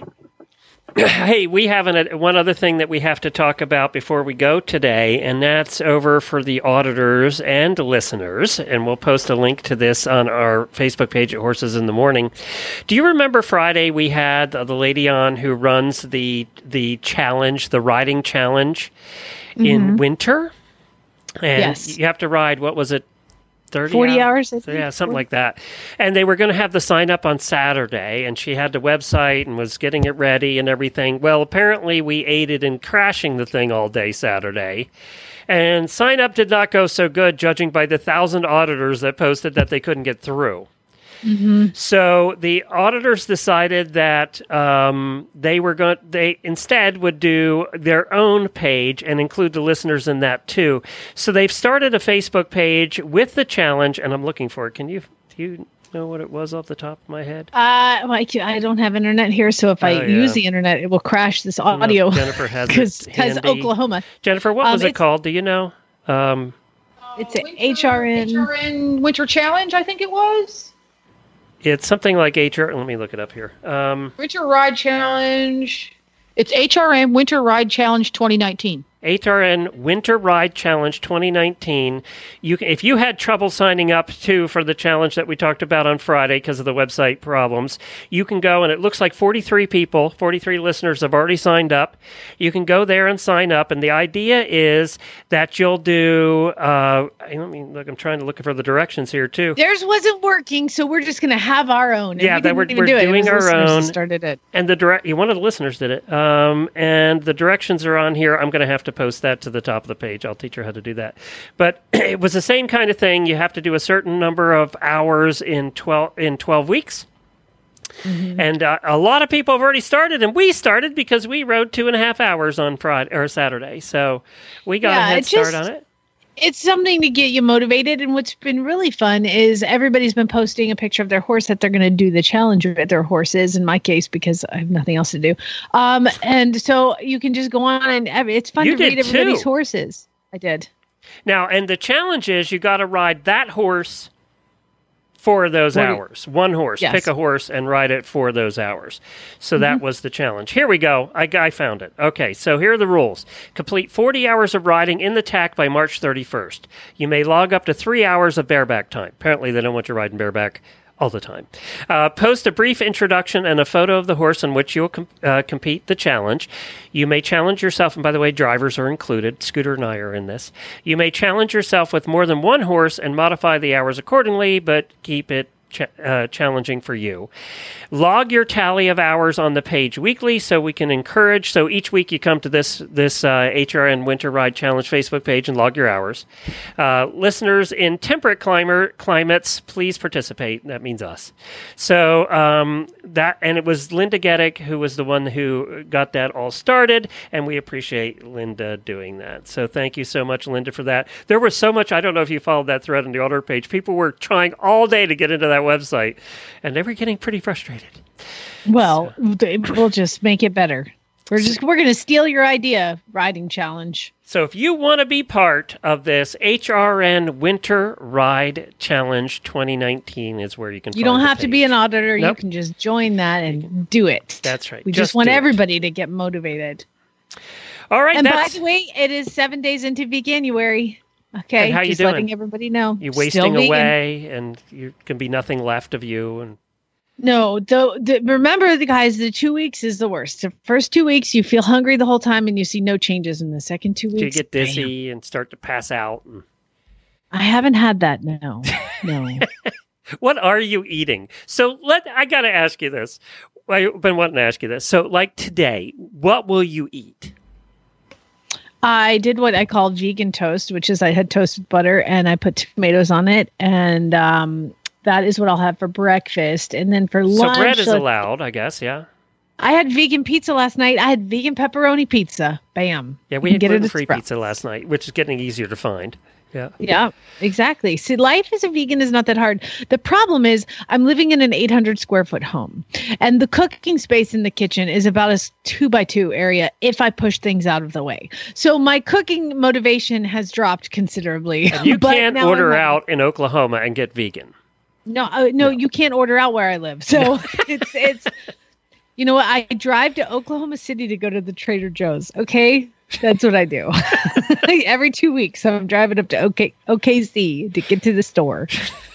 Hey, we have an, one other thing that we have to talk about before we go today, and that's over for the auditors and listeners, and we'll post a link to this on our Facebook page at Horses in the Morning. Do you remember Friday we had the lady on who runs the the challenge, the riding challenge in Mhm. winter? And Yes. you have to ride, what was it, thirty forty hours, I So, think. yeah, something like that. And they were going to have the sign up on Saturday, and she had the website and was getting it ready and everything. Well, apparently we aided in crashing the thing all day Saturday. And sign up did not go so good, judging by the thousand auditors that posted that they couldn't get through. Mm-hmm. So the auditors decided that um, they were going. They instead would do their own page and include the listeners in that too. So they've started a Facebook page with the challenge, and I'm looking for it. Can you do you know what it was off the top of my head? Uh, Mike, I don't have internet here, so if I Oh, yeah. use the internet, it will crash this don't know if audio. Jennifer has it because handy. Oklahoma. Jennifer, what Um, was it it's- called? Do you know? Um, It's a H R N. H R N Winter Challenge, I think it was. it's something like H R. Let me look it up here. Um, Winter Ride Challenge. It's H R N Winter Ride Challenge twenty nineteen. H R N Winter Ride Challenge twenty nineteen. You can, if you had trouble signing up too for the challenge that we talked about on Friday because of the website problems, you can go, and it looks like forty-three people, forty-three listeners have already signed up. You can go there and sign up, and the idea is that you'll do. Uh, let me look. I'm trying to look for the directions here too. Theirs wasn't working, so we're just going to have our own. And Yeah, we that didn't we're, even we're do it. It doing was our listeners who own. started it. And the direct, one of the listeners did it. Um, and the directions are on here. I'm going to have to post that to the top of the page. I'll teach her how to do that. But it was the same kind of thing. You have to do a certain number of hours in twelve in twelve weeks. Mm-hmm. And uh, a lot of people have already started, and we started because we rode two and a half hours on Friday or Saturday. So we got Yeah, a head it start just- on it. It's something to get you motivated. And what's been really fun is everybody's been posting a picture of their horse that they're going to do the challenge with their horses, in my case, because I have nothing else to do. Um, and so you can just go on and it's fun You to read did everybody's too. horses. I did. Now, and the challenge is you got to ride that horse for those forty hours. One horse. Yes. Pick a horse and ride it for those hours. So that was the challenge. Here we go. I, I found it. Okay, so here are the rules. Complete forty hours of riding in the tack by March thirty-first. You may log up to three hours of bareback time. Apparently, they don't want you riding bareback all the time. Uh, post a brief introduction and a photo of the horse on which you'll com- uh, compete the challenge. You may challenge yourself, and by the way, drivers are included. Scooter and I are in this. You may challenge yourself with more than one horse and modify the hours accordingly, but keep it ch- uh, challenging for you. Log your tally of hours on the page weekly so we can encourage. So each week you come to this this uh, H R N Winter Ride Challenge Facebook page and log your hours. Uh, listeners in temperate climber, climates, please participate. That means us. So um, that, and it was Linda Geddick who was the one who got that all started, and we appreciate Linda doing that. So thank you so much, Linda, for that. There was so much, I don't know if you followed that thread on the order page. People were trying all day to get into that website, and they were getting pretty frustrated. Well, they- we'll just make it better. We're just we're going to steal your idea, riding challenge. So if you want to be part of this H R N Winter Ride Challenge twenty nineteen is where you can You find don't the have to page. be an auditor. Nope. You can just join that and do it. That's right. We just, Just want do it. everybody to get motivated. All right, And by that's the way, it is seven days into Veganuary. Okay, And how you just doing? letting everybody know. you Still wasting vegan. away, and you can be nothing left of you. And No, the, the, remember, the guys, the two weeks is the worst. The first two weeks, you feel hungry the whole time, and you see no changes in the second two weeks. you get dizzy and start to pass out. And I haven't had that. No, no. what are you eating? So let I got to ask you this. I've been wanting to ask you this. So, like today, what will you eat? I did what I call vegan toast, which is I had toast with butter and I put tomatoes on it, and um, that is what I'll have for breakfast. And then for lunch, So bread is uh, allowed, I guess. Yeah. I had vegan pizza last night. I had vegan pepperoni pizza. Bam. Yeah, You we can had get it at gluten-free Sprouts. pizza last night, which is getting easier to find. Yeah. Yeah, exactly. See, life as a vegan is not that hard. The problem is I'm living in an eight hundred square foot home, and the cooking space in the kitchen is about a two by two area if I push things out of the way. So my cooking motivation has dropped considerably. And you But can't now order I'm- out in Oklahoma and get vegan. No, uh, no, you can't order out where I live. So it's it's. You know what? I drive to Oklahoma City to go to the Trader Joe's. Okay, that's what I do. Every two weeks, so I'm driving up to OK O K C to get to the store.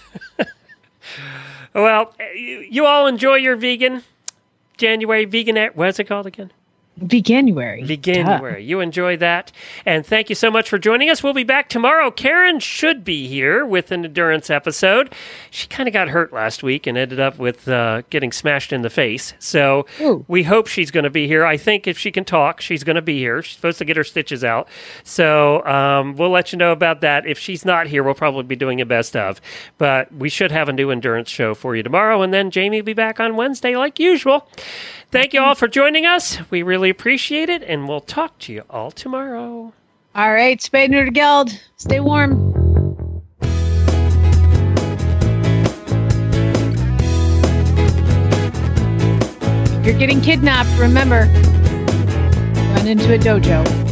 Well, you, you all enjoy your vegan January vegan. What's it called again? Veganuary. Veganuary. You enjoy that. And thank you so much for joining us. We'll be back tomorrow. Karen should be here with an endurance episode. She kind of got hurt last week and ended up with uh, getting smashed in the face. So Ooh. we hope she's going to be here. I think if she can talk, she's going to be here. She's supposed to get her stitches out. So um, we'll let you know about that. If she's not here, we'll probably be doing a best of. But we should have a new endurance show for you tomorrow. And then Jamie will be back on Wednesday like usual. Thank you all for joining us. We really appreciate it, and we'll talk to you all tomorrow. All right, Spade and Neuter Geld. Stay warm. If you're getting kidnapped, remember, run into a dojo.